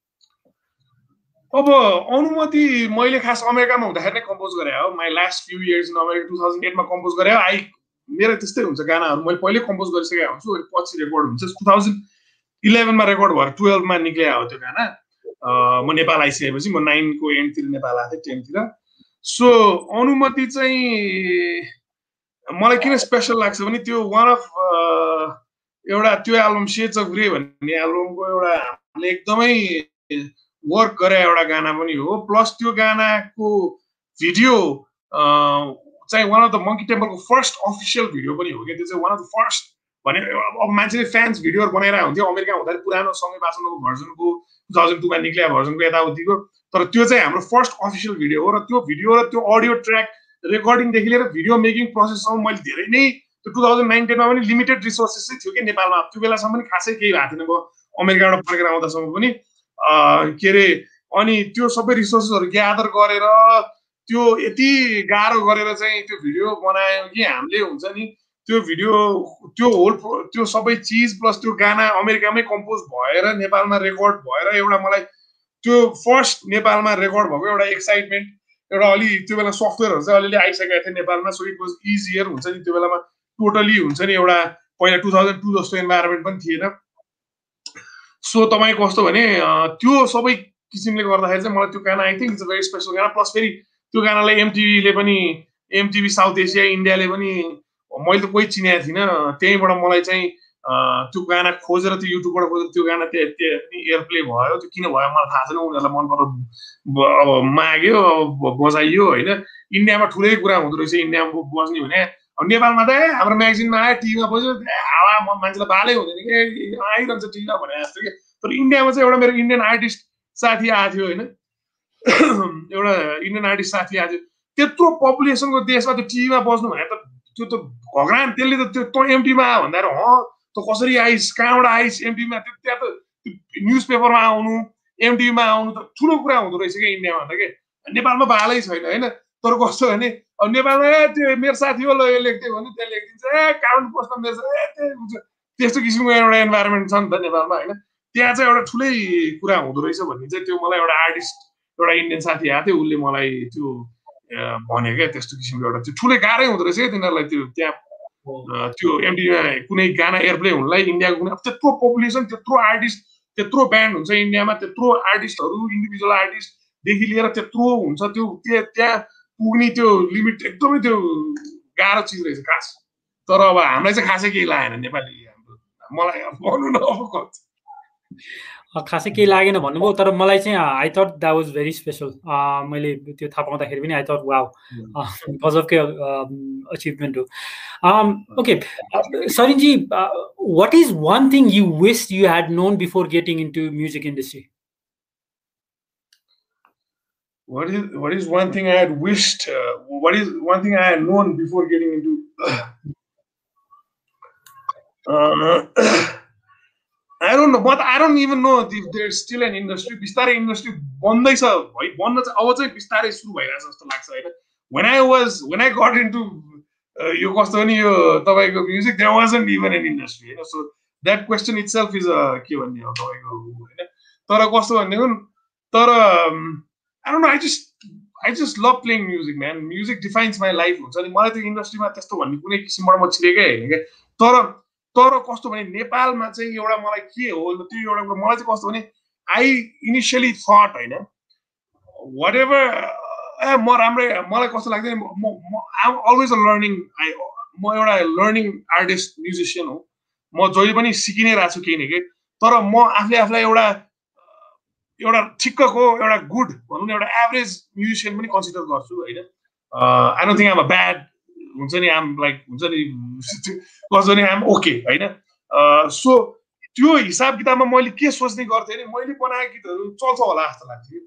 अब अनुमति मैले खास अमेरिकामा हुँदाखेरि नै कम्पोज गरे हो my last few years in America two thousand eight मा कम्पोज गरे हो आई मेरो त्यस्तै हुन्छ गानाहरु मैले पहिले कम्पोज गरिसकेको हुन्छु अनि पछि रेकर्ड हुन्छ टु थाउजन्ड इलेभेन मा रेकर्ड भएर ट्वेल्भ मा निक्ले हो त्यो गाना म नेपाल आइसकेपछि म नाइन को एन्ड तिर नेपाल आथे टेन तिर सो अनुमति चाहिँ मलाई किन स्पेशल लाग्छ भने त्यो वान अफ एउटा त्यो एल्बम शेड्स अफ ग्रे भन्ने एल्बमको एउटा हामीले एकदमै वर्क गरे एउटा गाना पनि हो प्लस त्यो गानाको भिडियो चाहिँ वान अफ द मंकी टेम्पलको फर्स्ट अफिसियल भिडियो पनि हो के त्यो चाहिँ वान अफ द फर्स्ट भने अब मान्छेले फ्यान्स भिडियोहरु बनाइरहेको हुन्थ्यो अमेरिका हुँदाखेरि पुरानो सँगै बाँच्नुको भर्जनको टु थाउजन्ड टू मा निक्लेको भर्जनको यताउतिको तर त्यो चाहिँ हाम्रो फर्स्ट अफिसियल भिडियो हो र त्यो भिडियो र त्यो अडियो ट्र्याक रेकर्डिङदेखि लिएर भिडियो मेकिङ प्रोसेससम्म मैले धेरै नै त्यो टु थाउजन्ड नाइन टेनमा पनि लिमिटेड रिसोर्सेस चाहिँ थियो कि नेपालमा त्यो बेलासम्म पनि खासै केही भएको थिएन अमेरिकाबाट फर्केर आउँदासम्म पनि के अरे अनि त्यो सबै रिसोर्सेसहरु ग्यादर गरेर त्यो यति गाह्रो गरेर चाहिँ त्यो भिडियो बनायो कि हामीले हुन्छ नि त्यो भिडियो त्यो होल त्यो सबै चिज प्लस त्यो गाना अमेरिकामै कम्पोज भएर नेपालमा रेकर्ड भएर एउटा मलाई त्यो फर्स्ट नेपालमा रेकर्ड भएको एउटा एक्साइटमेन्ट एउटा अलि त्यो बेला सफ्टवेयरहरु चाहिँ अलिअलि आइसकेको थियो नेपालमा सो इट वाज इजियर हुन्छ नि त्यो बेलामा टोटली हुन्छ नि एउटा पहिला टु थाउजन्ड टू जस्तो इन्भाइरोमेन्ट पनि थिएन सो तपाईँ कस्तो भने त्यो सबै किसिमले गर्दाखेरि चाहिँ मलाई त्यो गाना I think it's a very special गाना प्लस फेरि त्यो गानालाई एमटिभीले पनि एमटिभी साउथ एसिया इन्डियाले पनि मैले त कोही चिनेको थिइनँ त्यहीँबाट मलाई चाहिँ त्यो गाना खोजेर त्यो युट्युबबाट खोजेर त्यो गाना त्यो एयरप्ले भयो त्यो किन भयो मलाई थाहा छैन उनीहरूलाई मन परेर अब माग्यो अब बजाइयो होइन इन्डियामा ठुलै कुरा हुँदो रहेछ इन्डियामा बज्ने भने अब नेपालमा त हाम्रो म्यागजिनमा आयो टिभीमा बज्यो हावा मान्छेलाई बालै हुँदैन कि आइरहन्छ टिभीमा भने जस्तो कि तर इन्डियामा चाहिँ एउटा मेरो इन्डियन आर्टिस्ट साथी आएको थियो होइन एउटा इन्डियन आर्टिस्ट साथी आएको थियो त्यत्रो पपुलेसनको देशमा त्यो टिभीमा बस्नु भने त त्यो त भगवान त्यसले त त्यो तँ एमटीमा आयो भन्दा ह त कसरी आइस कहाँबाट आइस एमटीमा त्यो त्यहाँ त न्युज पेपरमा आउनु एमटीभीमा आउनु त ठुलो कुरा हुँदो रहेछ क्या इन्डियामा त के नेपालमा बालै छैन होइन तर कस्तो भने अब नेपालमा ए त्यो मेरो साथी हो ल यो लेख्थ्यो भने त्यहाँ लेखिदिन्छ ए काउन्ट पोस्टमा मेरो ए त्यस्तो किसिमको एउटा इन्भाइरोमेन्ट छ नि त नेपालमा होइन त्यहाँ चाहिँ एउटा ठुलै कुरा हुँदो रहेछ भन्ने चाहिँ त्यो मलाई एउटा आर्टिस्ट एउटा इन्डियन साथी आएको थियो उसले मलाई त्यो भन्यो क्या त्यस्तो किसिमको एउटा त्यो ठुलै गाह्रै हुँदो रहेछ क्या तिनीहरूलाई त्यो त्यहाँ त्यो एमटिभीमा कुनै गाना एयरप्ले हुनलाई इन्डियाको कुनै त्यत्रो पपुलेसन त्यत्रो आर्टिस्ट त्यत्रो ब्यान्ड हुन्छ इन्डियामा त्यत्रो आर्टिस्टहरू इन्डिभिजुअल आर्टिस्टदेखि लिएर त्यत्रो हुन्छ त्यो त्यहाँ पुग्ने त्यो लिमिट एकदमै त्यो गाह्रो चिज रहेछ खास तर अब हामीलाई चाहिँ खासै केही लागेन नेपाली हाम्रो मलाई भन्नु न अब खासै केही लागेन भन्नुभयो तर मलाई चाहिँ I thought that was very special मैले त्यो थाहा पाउँदाखेरि पनि आई थट वाउ गजबकै अचिभमेन्ट हो okay Sarinji what is one thing you wish you had known before getting into music industry What is what is one thing I had wished? Uh, what is one thing I had known before getting into? Uh, I don't know, but I don't even know if there's still an industry. Bistare industry banda cha bhai banna cha aba chai bistare suru bhairachha jasto lagcha haina. When I was when I got into yo kasto ni yo tapaiko music, there wasn't even an industry, you know. So that question itself is a ke bhanne ho tapaiko haina. Tara kasto bhanne ko tara I don't know. I just, I just love playing music, man. Music defines my life. हुन्छ नि मलाई त्यो इन्डस्ट्रीमा त्यस्तो भन्ने कुनै किसिमबाट म छिरेकै होइन क्या तर तर कस्तो भने नेपालमा चाहिँ एउटा मलाई के हो त्यो एउटा कुरा मलाई चाहिँ कस्तो भने आई इनिसियली थट होइन वाट एभर ए म राम्रै मलाई कस्तो लाग्दैन म I am always a learning I म एउटा लर्निङ आर्टिस्ट म्युजिसियन हो म जहिले पनि सिकि नै रहेको छु केही न केही तर म आफूले आफूलाई एउटा एउटा ठिक्कको एउटा गुड भनौँ न एउटा एभरेज म्युजिसियन पनि कन्सिडर गर्छु होइन I don't think I'm a bad हुन्छ नि आम लाइक हुन्छ नि कस्तो नि आम ओके होइन सो त्यो हिसाब किताबमा मैले के सोच्ने गर्थेँ नि मैले बनाएको गीतहरू चल्छ होला जस्तो लाग्थ्यो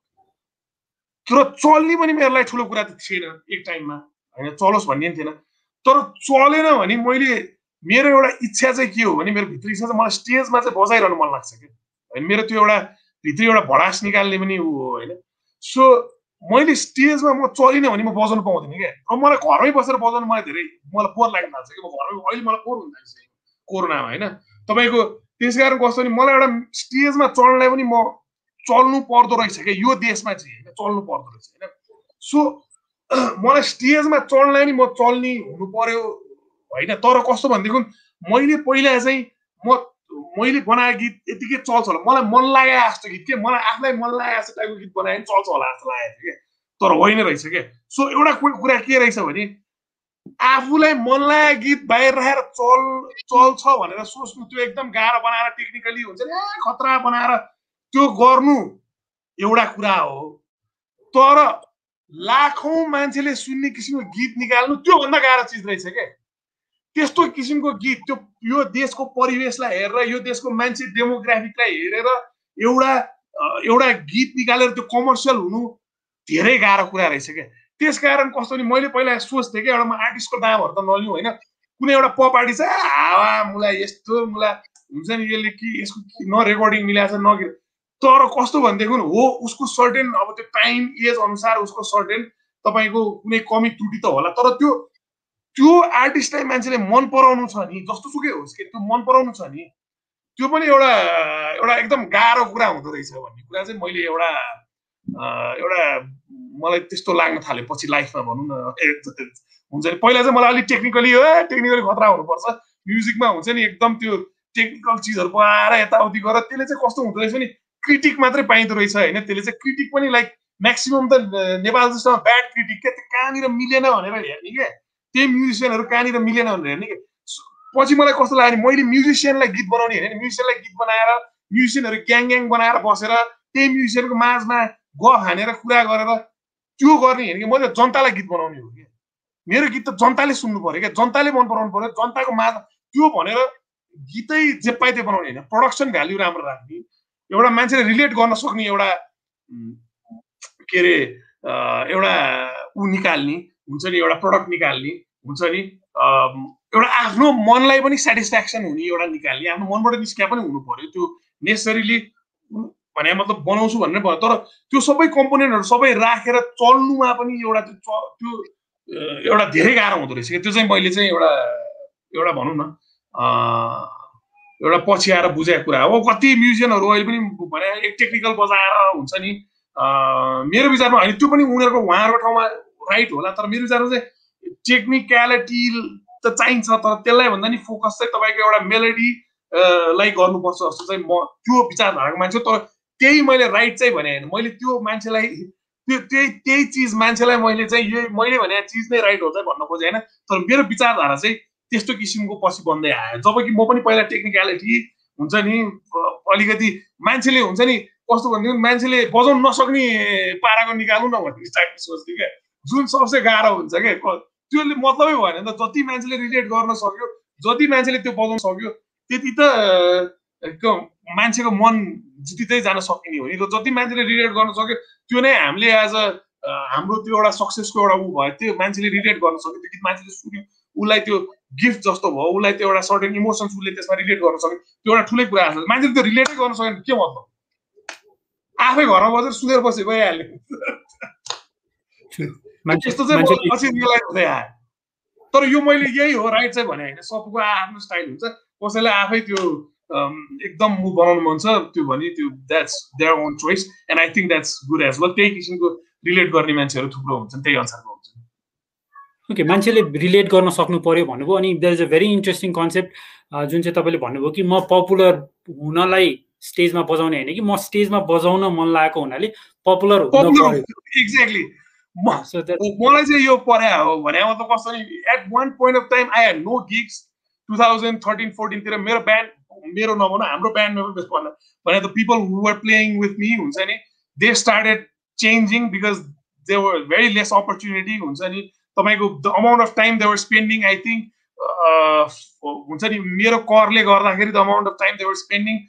तर चल्ने पनि मेरो लागि ठुलो कुरा त थिएन एक टाइममा होइन चलोस् भन्ने थिएन तर चलेन भने मैले मेरो एउटा इच्छा चाहिँ के हो भने मेरो भित्र इच्छा चाहिँ मलाई स्टेजमा चाहिँ बजाइरहनु मन लाग्छ क्या होइन मेरो त्यो एउटा भित्री एउटा भडास निकाल्ने पनि ऊ हो होइन सो मैले स्टेजमा म चलिनँ भने म बजाउनु पाउँदिनँ क्या अब मलाई घरमै बसेर बजाउनु मलाई धेरै मलाई पोहोर लाग्न थाल्छ कि म घरमै अहिले मलाई पोहोर हुन थाल्छ कोरोनामा होइन तपाईँको त्यस कारण कस्तो नि मलाई एउटा स्टेजमा चढ्नलाई पनि म चल्नु पर्दो रहेछ क्या यो देशमा चाहिँ होइन चल्नु पर्दो रहेछ होइन सो मलाई स्टेजमा चढ्नलाई नि म चल्ने हुनु पर्यो होइन तर कस्तो भनेदेखि मैले पहिला चाहिँ म मैले बनाएको गीत यतिकै चल्छ होला मलाई मन लागेको जस्तो गीत के मलाई आफूलाई मन लागेको जस्तो टाइपको गीत बनायो भने चल्छ होला जस्तो लागेको थियो क्या तर होइन रहेछ क्या सो एउटा कुरा के रहेछ भने आफूलाई मन लागेको गीत बाहिर राखेर चल चल्छ भनेर सोच्नु त्यो एकदम गाह्रो बनाएर टेक्निकली हुन्छ नि ए खतरा बनाएर त्यो गर्नु एउटा कुरा हो तर लाखौँ मान्छेले सुन्ने किसिमको गीत निकाल्नु त्योभन्दा गाह्रो चिज रहेछ क्या त्यस्तो किसिमको गीत त्यो यो देशको परिवेशलाई हेरेर यो देशको मान्छे डेमोग्राफिकलाई हेरेर एउटा एउटा गीत निकालेर त्यो कमर्सियल हुनु धेरै गाह्रो कुरा रहेछ क्या त्यस कारण कस्तो नि मैले पहिला सोच्थेँ कि एउटा म आर्टिस्टको दामहरू त नलिउँ होइन कुनै एउटा पप आर्टिस्ट चाहिँ हावा मलाई यस्तो मलाई हुन्छ नि यसले कि यसको न रेकर्डिङ मिलाएको छ न तर कस्तो भनेदेखि हो उसको सर्टेन अब त्यो टाइम एज अनुसार उसको सर्टेन तपाईँको कुनै कमी त्रुटि त होला तर त्यो त्यो आर्टिस्टलाई मान्छेले मन पराउनु छ नि जस्तो सुकै होस् कि त्यो मन पराउनु छ नि त्यो पनि एउटा एउटा एकदम गाह्रो कुरा हुँदो रहेछ भन्ने कुरा चाहिँ मैले एउटा एउटा मलाई त्यस्तो लाग्न थाल्यो पछि लाइफमा भनौँ न हुन्छ नि पहिला चाहिँ मलाई अलिक टेक्निकली हो टेक्निकली खतरा हुनुपर्छ म्युजिकमा हुन्छ नि एकदम त्यो टेक्निकल चिजहरू बनाएर यताउति गरेर त्यसले चाहिँ कस्तो हुँदो रहेछ नि क्रिटिक मात्रै पाइँदो रहेछ होइन त्यसले चाहिँ क्रिटिक पनि लाइक म्याक्सिमम त नेपाल जस्तो ब्याड क्रिटिक क्या कहाँनिर मिलेन भनेर हेर्ने क्या त्यही म्युजिसियनहरू कहाँनिर मिलेन भनेर हेर्ने क्या पछि मलाई कस्तो लाग्यो मैले म्युजिसियनलाई गीत बनाउने होइन म्युजिसियनलाई गीत बनाएर म्युजिसियनहरू ग्याङ ग्याङ बनाएर बसेर त्यही म्युजिसियनको माझमा गफ हानेर कुरा गरेर त्यो गर्ने होइन कि मैले जनतालाई गीत बनाउने हो कि मेरो गीत त जनताले सुन्नु पर्यो क्या जनताले मन पराउनु पर्यो जनताको माझ त्यो भनेर गीतै जे पाइ त्यो बनाउने होइन प्रडक्सन भ्याल्यु राम्रो राख्ने एउटा मान्छेले रिलेट गर्न सक्ने एउटा के अरे एउटा ऊ निकाल्ने हुन्छ नि एउटा प्रडक्ट निकाल्ने हुन्छ नि एउटा आफ्नो मनलाई पनि सेटिस्फ्याक्सन हुने एउटा निकाल्ने आफ्नो मनबाट निस्किया पनि हुनु पर्यो त्यो नेसेसरीली भने मतलब बनाउँछु भन्ने भयो तर त्यो सबै कम्पोनेन्टहरू सबै राखेर चल्नुमा पनि एउटा त्यो एउटा धेरै गाह्रो हुँदो रहेछ त्यो चाहिँ मैले चाहिँ एउटा एउटा भनौँ न एउटा पछि आएर बुझेको कुरा हो कति म्युजियमहरू अहिले पनि भने एक टेक्निकल बजाएर हुन्छ नि मेरो विचारमा होइन त्यो पनि उनीहरूको उहाँहरूको ठाउँमा राइट होला तर मेरो विचारमा चाहिँ टेक्निकलिटी त चाहिन्छ तर त्यसलाई भन्दा नि फोकस चाहिँ तपाईँको एउटा मेलोडी लाई गर्नुपर्छ जस्तो चाहिँ म त्यो विचारधाराको मान्छे तर त्यही मैले राइट चाहिँ भने होइन मैले त्यो मान्छेलाई त्यो त्यही त्यही चिज मान्छेलाई मैले चाहिँ यो मैले भने चिज नै राइट हो चाहिँ भन्न खोजेँ होइन तर मेरो विचारधारा चाहिँ त्यस्तो किसिमको पछि बन्दै आयो जब कि म पनि पहिला टेक्निकलिटी हुन्छ नि अलिकति मान्छेले हुन्छ नि कस्तो भन्थ्यो मान्छेले बजाउन नसक्ने पाराको निकाल्नु न भन्ने टाइपको सोच्थ्यो क्या जुन सबसे गाह्रो हुन्छ क्या त्यसले मतलबै भएन नि त जति मान्छेले रिलेट गर्न सक्यो जति मान्छेले त्यो बजाउन सक्यो त्यति त मान्छेको मन जितिँदै जान सकिने हो नि जति मान्छेले रिलेट गर्न सक्यो त्यो नै हामीले एज अ हाम्रो त्यो एउटा सक्सेसको एउटा ऊ भयो त्यो मान्छेले रिलेट गर्न सक्यो त्यो गीत मान्छेले सुन्यो उसलाई त्यो गिफ्ट जस्तो भयो उसलाई त्यो एउटा सर्टेन इमोसन्स उसले त्यसमा रिलेट गर्न सक्यो त्यो एउटा ठुलै कुरा छ मान्छेले त्यो रिलेटै गर्न सक्यो के मतलब आफै घरमा बसेर सुनेर बसे भइहाल्यो त्यस्तो चाहिँ पछि रियलाइज हुँदै आयो तर यो मैले यही हो राइट चाहिँ भने होइन सबको आफ्नो स्टाइल हुन्छ कसैलाई आफै त्यो एकदम मुभ बनाउनु मन छ त्यो भने त्यो that's their own choice and I think that's good as well त्यही किसिमको रिलेट गर्ने मान्छेहरू थुप्रो हुन्छन् त्यही अनुसारको हुन्छ ओके मान्छेले रिलेट गर्न सक्नु पर्यो भन्नुभयो अनि there is a very interesting concept जुन चाहिँ तपाईँले भन्नुभयो कि म पपुलर हुनलाई स्टेजमा बजाउने होइन कि म स्टेजमा बजाउन मन लागेको हुनाले पपुलर हुन पर्यो एक्ज्याक्टली मलाई चाहिँ यो पर्या हो भने त कस्तो नि at one point of time I had no gigs two thousand thirteen फोर्टिनतिर मेरो ब्यान्ड मेरो नभनौँ हाम्रो ब्यान्ड मेम्बर भन्दा भने the people who were playing with me हुन्छ नि they started changing because they were very less opportunity हुन्छ नि तपाईँको the amount of time they were spending I think हुन्छ नि मेरो करले गर्दाखेरि the amount of time they were spending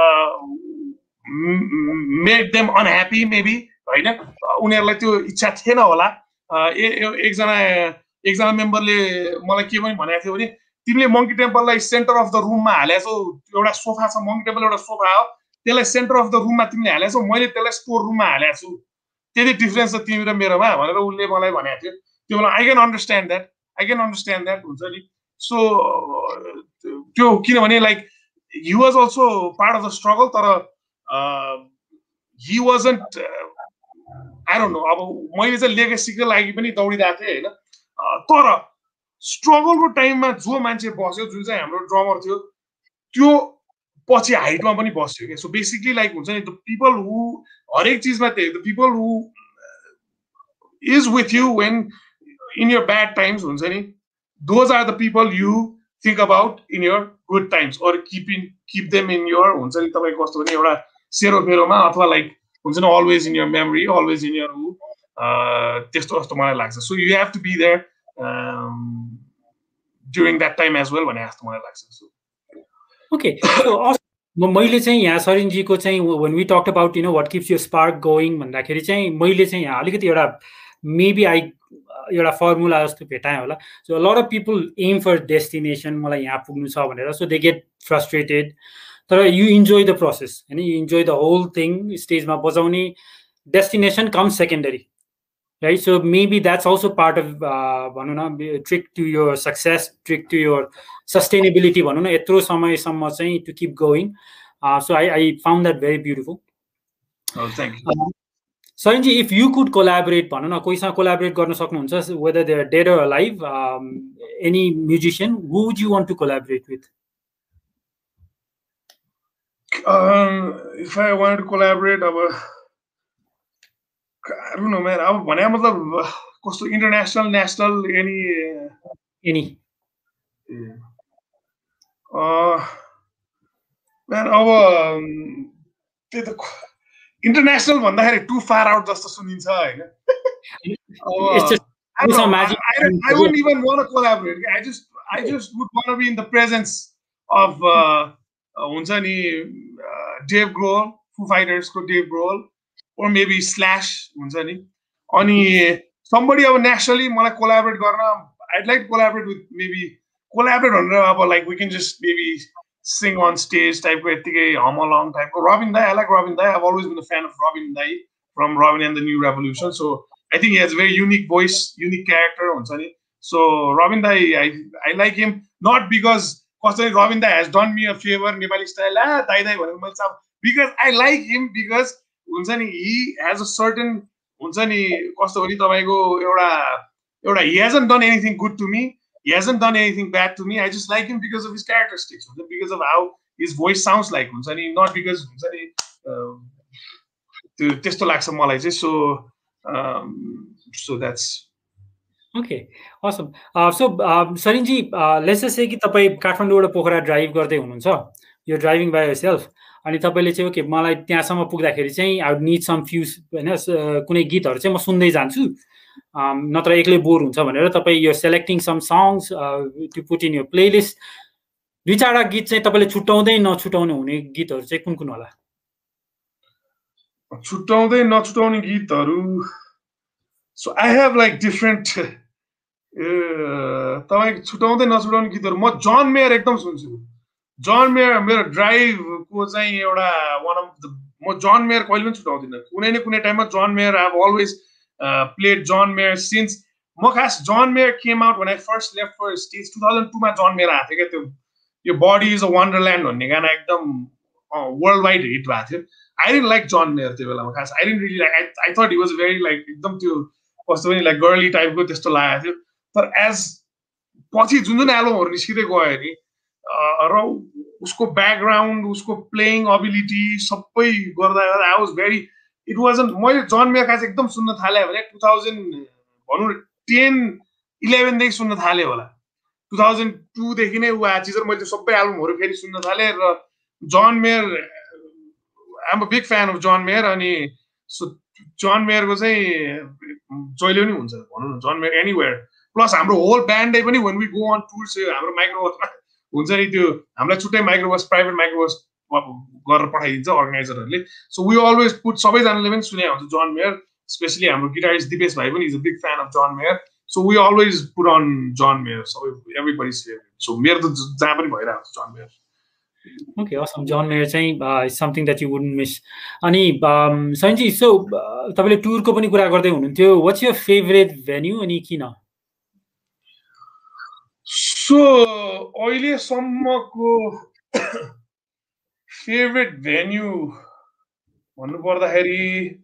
made them unhappy maybe होइन उनीहरूलाई त्यो इच्छा थिएन होला एकजना एकजना मेम्बरले मलाई के पनि भनेको थियो भने तिमीले मङ्की टेम्पललाई सेन्टर अफ द रुममा हालेछौ एउटा सोफा छ मङ्की टेम्पल एउटा सोफा हो त्यसलाई सेन्टर अफ द रुममा तिमीले हालेछौ मैले त्यसलाई स्टोर रुममा हालेको छु त्यति डिफ्रेन्स छ तिमी र मेरोमा भनेर उसले मलाई भनेको थियो त्यो बेला I can understand that I can understand that हुन्छ नि सो त्यो किनभने like he was also part of the struggle तर he wasn't I don't know अब मैले चाहिँ लेगेसीको लागि पनि दौडिरहेको थिएँ होइन तर स्ट्रगलको टाइममा जो मान्छे बस्यो जुन चाहिँ हाम्रो ड्रमर थियो त्यो पछि हाइटमा पनि बस्यो क्या सो बेसिकली लाइक हुन्छ नि द पिपल हु हरेक चिजमा त्यही the people who is with you when in your bad times हुन्छ नि those are the people you think about in your good times or keep in keep them in your हुन्छ नि तपाईँको कस्तो भने एउटा सेरोफेरोमा अथवा लाइक हुन्छ नि always in your memory always in your ऊ त्यस्तो जस्तो मलाई लाग्छ so you have to be there during that time as well भने जस्तो मलाई लाग्छ ओके मैले चाहिँ यहाँ सरिनजीको चाहिँ when we talked about you know what keeps your spark going भन्दाखेरि चाहिँ मैले चाहिँ यहाँ अलिकति एउटा मेबी आई एउटा फर्मुला जस्तो भेटाएँ होला so a lot of people aim for destination मलाई यहाँ पुग्नु छ भनेर सो दे गेट फ्रस्ट्रेटेड तर यु इन्जोय द प्रोसेस होइन you enjoy the whole thing स्टेजमा बजाउने destination come secondary right so maybe that's also part of भनौँ न trick to your success trick to your sustainability भनौँ न यत्रो समयसम्म चाहिँ to keep going so I I found that very beautiful सरिनजी if you could collaborate भनौँ न कोहीसँग कोलाबोरेट गर्न सक्नुहुन्छ whether they are dead or alive any musician who would you want to collaborate with if I want to collaborate अब I don't know man अब भने मतलब कस्तो international national any any man अब त्यही त इन्टरनेसनल भन्दाखेरि टु फार आउट जस्तो सुनिन्छ होइन अब I, don't know, I, I, I wouldn't even want to collaborate. I just I just would want to be in the presence of uh, हुन्छ नि Dave Grohl, Foo Fighters को Dave Grohl, or maybe Slash हुन्छ नि अनि somebody अब nationally मलाई collaborate गर्न I'd like to collaborate with maybe collaborate भनेर अब like we can just maybe sing on stage type को यतिकै hum along type को Robin Dai. I like Robin Dai. I've always been a fan of Robin Dai from Robin and the New Revolution. So I think he has a very unique voice, unique character. So Robin Dai, I I like him not because Robin Dai has done me a favor, Nepali style. Ah, Dai Dai, because I like him because he has a certain. He hasn't done anything good to me. He hasn't done anything bad to me. I just like him because of his characteristics, because of how his voice sounds like. Not because त्यस्तो लाग्छ मलाई चाहिँ. So. Um, so that's okay, awesome. Uh, so uh, Sarinji, uh, let's just say कि तपाईं काठमाडौँबाट Pokhara drive गर्दै हुनुहुन्छ, you're driving by yourself, अनि तपाईले चाहिँ ओके मलाई त्यहाँसम्म पुग्दाखेरि चाहिँ I would need some few हैन कुनै गीतहरु चाहिँ म सुन्दै जान्छु, नत्र एक्लै बोर हुन्छ भनेर तपाईं you're selecting some songs uh, to put in your playlist. दुई चारवटा गीत चाहिँ तपाईले छुटाउँदै नछुटाउने हुने गीतहरु चाहिँ कुन कुन होला? छुटाउँदै नछुटाउने गीतहरु. So I have like different तपाईं छुटाउँदै नछुटाउने गीतहरु म जन मेयर एकदम सुन्छु. जन मेयर मेरो ड्राइभ को चाहिँ एउटा one of the म जन मेयर कहिले पनि छुटाउँदिन. कुनै न कुनै टाइममा John Mayer I have always uh, played John Mayer since म खास John Mayer came out when I first left for States two thousand two मा John Mayer आएको थियो के. त्यो यो Body is a Wonderland भन्ने गाना एकदम वर्ल्ड वाइड हिट भएको थियो. I didn't like John Mayer त्यो बेलामा खास. I didn't really like. I, I thought he was very like एकदम त्यो कस्तो पनि like girly type को त्यस्तो लागेको थियो. तर as पछि जुन जुन एल्बमहरु निस्किदै गयो नि र उसको ब्याकग्राउन्ड उसको प्लेइङ एबिलिटी सबै गर्दा गर्दा I was very it wasn't मैले जन मेयर खास एकदम सुन्न थाले भने two thousand भनौं ten eleven देखि सुन्न थाले होला. two thousand two देखि नै उ आछि सर मैले सबै एल्बमहरु फेरि सुन्न थाले र John Mayer I'm a big fan of John Mayer अनि so John Mayer को चाहिँ जहिले पनि हुन्छ भनौं न John Mayer anywhere. प्लस हाम्रो होल ब्यान्डै पनि when we go on tours हाम्रो माइक्रोबसमा हुन्छ नि त्यो हामीलाई छुट्टै माइक्रोबस प्राइभेट माइक्रोबस गरेर पठाइदिन्छ अर्गनाइजरहरुले. So we always put सबैजनाले पनि सुने हुन्छ John Mayer, especially हाम्रो गिटारिस्ट दिपेश भाइ पनि is a big fan of John Mayer. So we always put on John Mayer. So everybody's favorite. So मेरो त जहाँ पनि भइरहेको छ John Mayer. Okay, awesome. John Mayer चाहिँ uh, is something that you wouldn't miss. अनि um, Sarinji, so uh, तपाईले टुरको पनि कुरा गर्दै हुनुहुन्थ्यो. What's your favorite venue अनि किन? So अहिले सम्मको favorite venue भन्नु पर्दाखेरि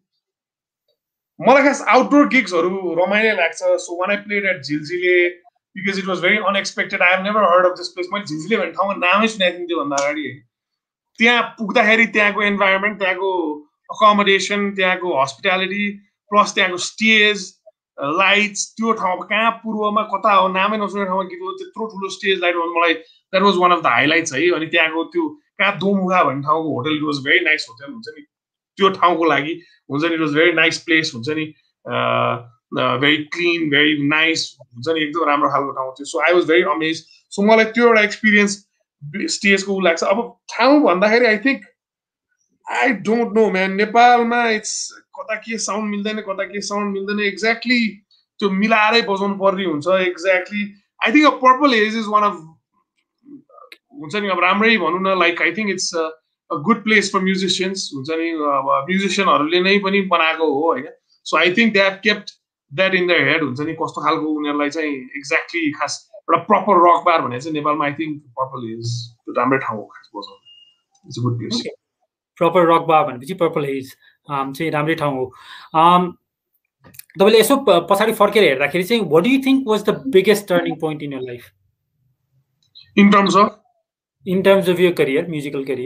मलाई खास आउटडोर गिग्सहरु रमाइलो लाग्छ. So when I played at Jhiljhile because it was very unexpected. I have never heard of this place. मैले झिलझिले भन्ने ठाउँमा नामै सुनेको थिएँ त्यो भन्दा अगाडि. त्यहाँ पुग्दाखेरि त्यहाँको एन्भाइरोन्मेन्ट, त्यहाँको अकोमोडेसन, त्यहाँको हस्पिटालिटी प्लस त्यहाँको स्टेज लाइट्स, त्यो ठाउँ कहाँ पूर्वमा कता हो नामै नसुनेको ठाउँमा गीत हो, त्यत्रो ठुलो स्टेज लाइट मलाई that was one of the highlights है. अनि त्यहाँको त्यो कहाँ दोमुखा भन्ने ठाउँको hotel, it was very nice hotel हुन्छ नि त्यो ठाउँको लागि हुन्छ नि. It was very nice place हुन्छ नि, भेरी क्लिन भेरी नाइस हुन्छ नि, एकदम राम्रो खालको ठाउँ थियो. So I was very amaze. So मलाई त्यो एउटा एक्सपिरियन्स स्टेजको उ लाग्छ. अब ठाउँ भन्दाखेरि I think I don't know man. नेपालमा इट्स कता के साउन्ड मिल्दैन कता के साउन्ड मिल्दैन एक्ज्याक्टली त्यो मिलाएरै बजाउनु पर्ने हुन्छ exactly. I think a Purple Haze is one of हुन्छ नि अब राम्रै भनौँ न, like I think it's a good place for musicians हुन्छ नि. अब म्युजिसियनहरूले नै पनि बनाएको हो होइन. So I think they have kept that in their head हुन्छ नि, कस्तो खालको उनीहरूलाई चाहिँ एक्ज्याक्टली खास एउटा प्रपर रक बार भनेर चाहिँ नेपालमा आई थिङ्क पर्पल हेज राम्रै ठाउँ हो खास बजाउनु. It's a good place. Proper rock bar भनेपछि पर्पल हेज चाहिँ राम्रै ठाउँ हो. तपाईँले यसो पछाडि फर्केर हेर्दाखेरि चाहिँ what do you think was the biggest turning point in your life in terms of in terms of your career, musical career?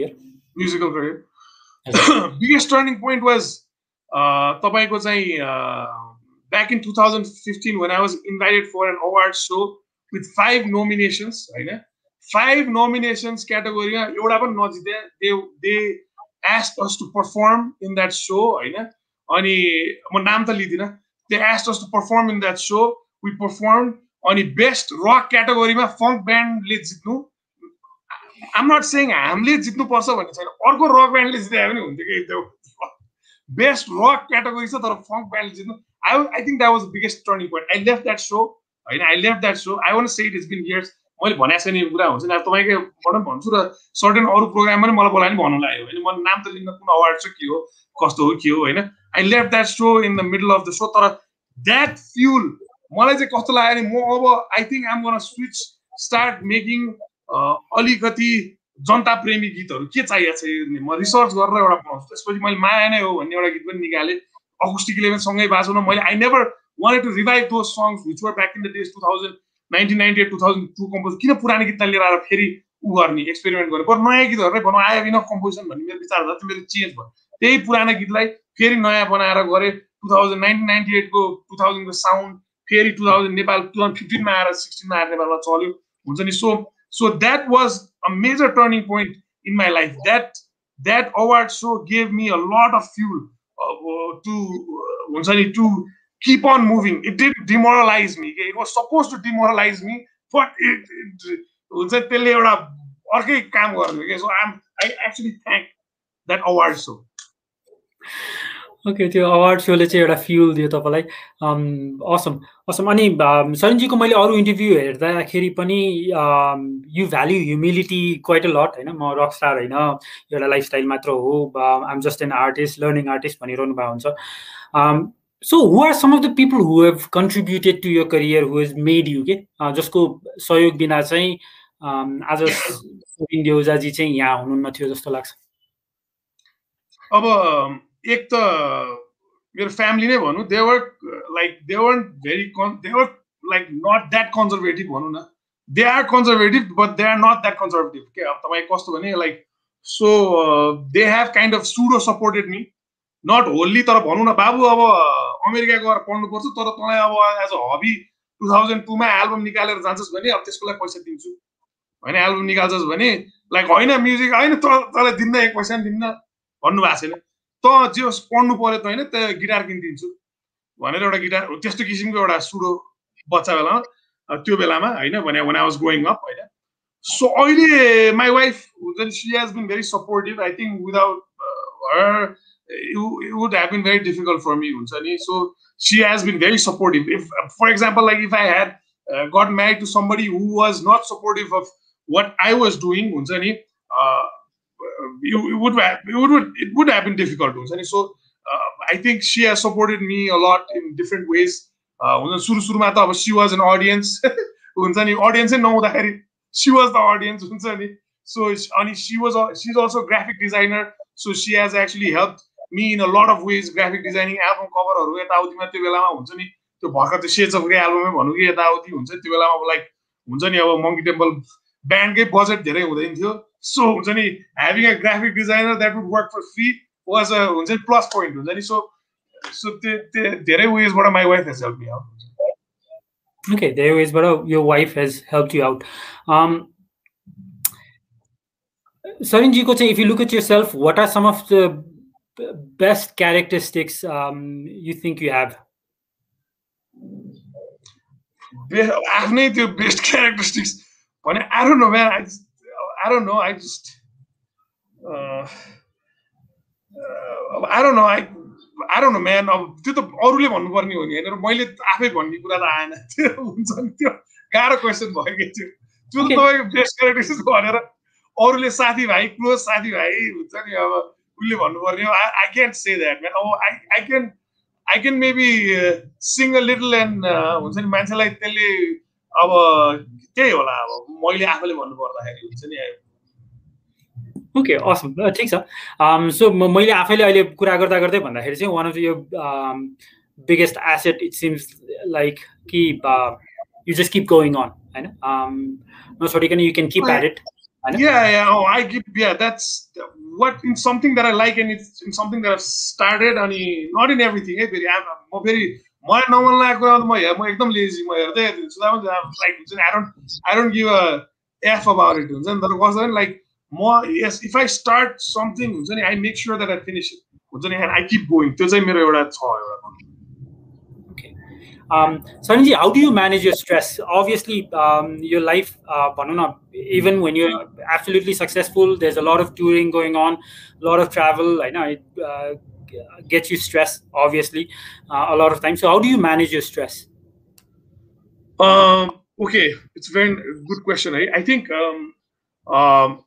Musical career biggest turning point was तपाईँको चाहिँ back in two thousand fifteen when I was invited for an award show with five nominations होइन five nominations क्याटेगोरीमा एउटा पनि नजिते they they asked us to perform in that show होइन अनि म नाम त लिदिनँ they asked us to perform in that show we performed अनि बेस्ट रक क्याटेगोरीमा फङ्क ब्यान्डले जित्नु I'm not saying हामीले जित्नु पर्छ भन्ने छैन अर्को रक ब्यान्डले जिते पनि हुन्थ्यो कि त्यो बेस्ट रक क्याटेगोरी छ तर फङ्क ब्यान्डले जित्नु I I think that was the biggest turning point. I left that show होइन I left that show. I want to say it has been years. मैले भनेको छैन यो कुरा हुन्छ नि अब तपाईँकैबाट पनि भन्छु र सर्टेन अरू प्रोग्राम पनि मलाई बोलायो नि भन्नु लाग्यो होइन मैले नाम त लिन कुन अवार्ड छ के हो कस्तो हो के हो होइन I left that show in the middle of the show तर that fuel मलाई चाहिँ कस्तो लाग्यो नि म अब I think I'm gonna switch start making अलिकति जनता प्रेमी गीतहरू के चाहिएको छ म रिसर्च गरेर एउटा बनाउँछु त्यसपछि मैले माया नै हो भन्ने एउटा गीत पनि निकालेँ अकुस्टिक इलेभेन सँगै बाजौँ मैले I never wanted to revive those songs which were back in the days nineteen ninety-eight two thousand two compose किन पुरानो गीतलाई लिएर आएर फेरि उ गर्ने एक्सपेरिमेन्ट गर्ने बरु नयाँ गीतहरूलाई बनाऊ आई हेभ इनफ कम्पोजिसन भन्ने मेरो विचार छ मेरो चेन्ज भयो त्यही पुरानो गीतलाई फेरि नयाँ बनाएर गरेँ टु थाउजन्ड नाइन्टिन नाइन्टी एटको टु थाउजन्डको साउन्ड फेरि two thousand Nepal two thousand फिफ्टिनमा आएर सिक्सटिनमा आएर नेपालमा चल्यो हुन्छ नि so so that was a major turning point in my life that that award show gave me a lot of fuel to हुन्छ नि to keep on moving. It didn't demoralize me. It was supposed to demoralize me, but it, it हुन्छ त्यसले एउटा अर्कै काम गर्नु के so I'm I actually thank that award show. Okay त्यो अवार्ड सोले चाहिँ एउटा फ्युल दियो तपाईँलाई असम असम अनि सरिनजीको मैले अरू इन्टरभ्यू हेर्दाखेरि पनि you value humility quite a lot होइन म रक स्टार होइन एउटा लाइफस्टाइल मात्र हो I'm just an artist learning artist भनिरहनु भएको हुन्छ So, who are some of the people who have contributed to your career, who has made you, के जसको सहयोग बिना चाहिँ आज सरिन देउजाजी चाहिँ यहाँ हुनुहुन्न थियो जस्तो लाग्छ अब एक त मेरो फ्यामिली नै भनौँ they were like they weren't very they were like not that conservative भनौँ न they are conservative but they are not that conservative के अब तपाईँ कस्तो भने like so they have kind of pseudo supported me not wholly तर भनौँ न बाबु अब अमेरिका गएर पढ्नुपर्छ तर तँलाई अब as a hobby two thousand टूमा एल्बम निकालेर जान्छस् भने अब त्यसको लागि पैसा दिन्छु होइन एल्बम निकाल्छस् भने लाइक होइन म्युजिक होइन तँलाई दिन्न एक पैसा पनि दिन्न भन्नुभएको छैन त जे पढ्नु पऱ्यो त होइन त्यो गिटार किनिदिन्छु भनेर एउटा गिटार त्यस्तो किसिमको एउटा सुडो बच्चा बेलामा त्यो बेलामा होइन भने when I was growing up होइन सो अहिले my wife she has been very supportive I think without her it would have been very difficult for me so she has been very supportive if for example like if I had uh, got married to somebody who was not supportive of what I was doing uh, it would have, it would it would have been difficult so uh, I think she has supported me a lot in different ways uh, she was an audience audience she was the audience so she was she's also a graphic designer so she has actually helped me in a lot of ways graphic designing album coverहरु यताउतिमा त्यो बेलामा हुन्छ नि त्यो भर्खर त्यो says अफकै एल्बममै भन्नु कि यताउति हुन्छ त्यो बेलामा लाइक हुन्छ नि अब मंकी टेम्पल ब्यान्डकै बजेट धेरै हुँदैन थियो सो हुन्छ नि having a graphic designer that would work for free was a हुन्छ नि प्लस पोइन्ट हुन्छ नि सो सो त्यो धेरै वेजबाट my wife has help me out okay धेरै वेजबाट your wife has help you out um सरिनजीको चाहिँ if you look at yourself what are some of the best characteristics um, you think you have? आफ्नै त्यो best characteristics भने I don't know man I just, I don't know I just uh, uh, I don't know I I don't know man अब त्यो त अरूले भन्नुपर्ने हो नि हैन मैले आफै भन्ने कुरा त आएन त्यो हुन्छ नि त्यो गाह्रो क्वेशन भयो के त्यो त्यो त तपाईको बेस्ट क्यारेक्टरिस्टिक्स भनेर अरूले साथीभाइ क्लोज साथीभाइ हुन्छ नि अब I can't say that, man. Oh, I, I can, I can maybe uh, sing a little and हुन्छ नि मान्छेलाई त्यसले अब त्यही होला अब मैले आफैले भन्नु पर्दाखेरि हुन्छ नि ओके असम ठीक छ um so मैले आफैले अहिले कुरा गर्दा गर्दै भन्दाखेरि चाहिँ one of your um, biggest asset it seems like कि uh, you just keep going on हैन um नछोडिकन you can keep at it Yeah, yeah. Oh, I give. Yeah, that's what in something that I like, and it's in something that I've started. And not in everything. Hey, very. I'm very. My normal like my my एकदम lazy. My so that was like I don't I don't give a f about it. And that wasn't like more. Yes, if I start something, I make sure that I finish it. And I keep going. त्यो चाहिँ मेरो एउटा छ एउटा. Um, Sarinji, how do you manage your stress? Obviously, um, your life, uh, even when you're absolutely successful, there's a lot of touring going on, a lot of travel. I know it uh, gets you stressed, obviously, uh, a lot of times. So how do you manage your stress? Um, okay, it's a very good question. I, I think um, um,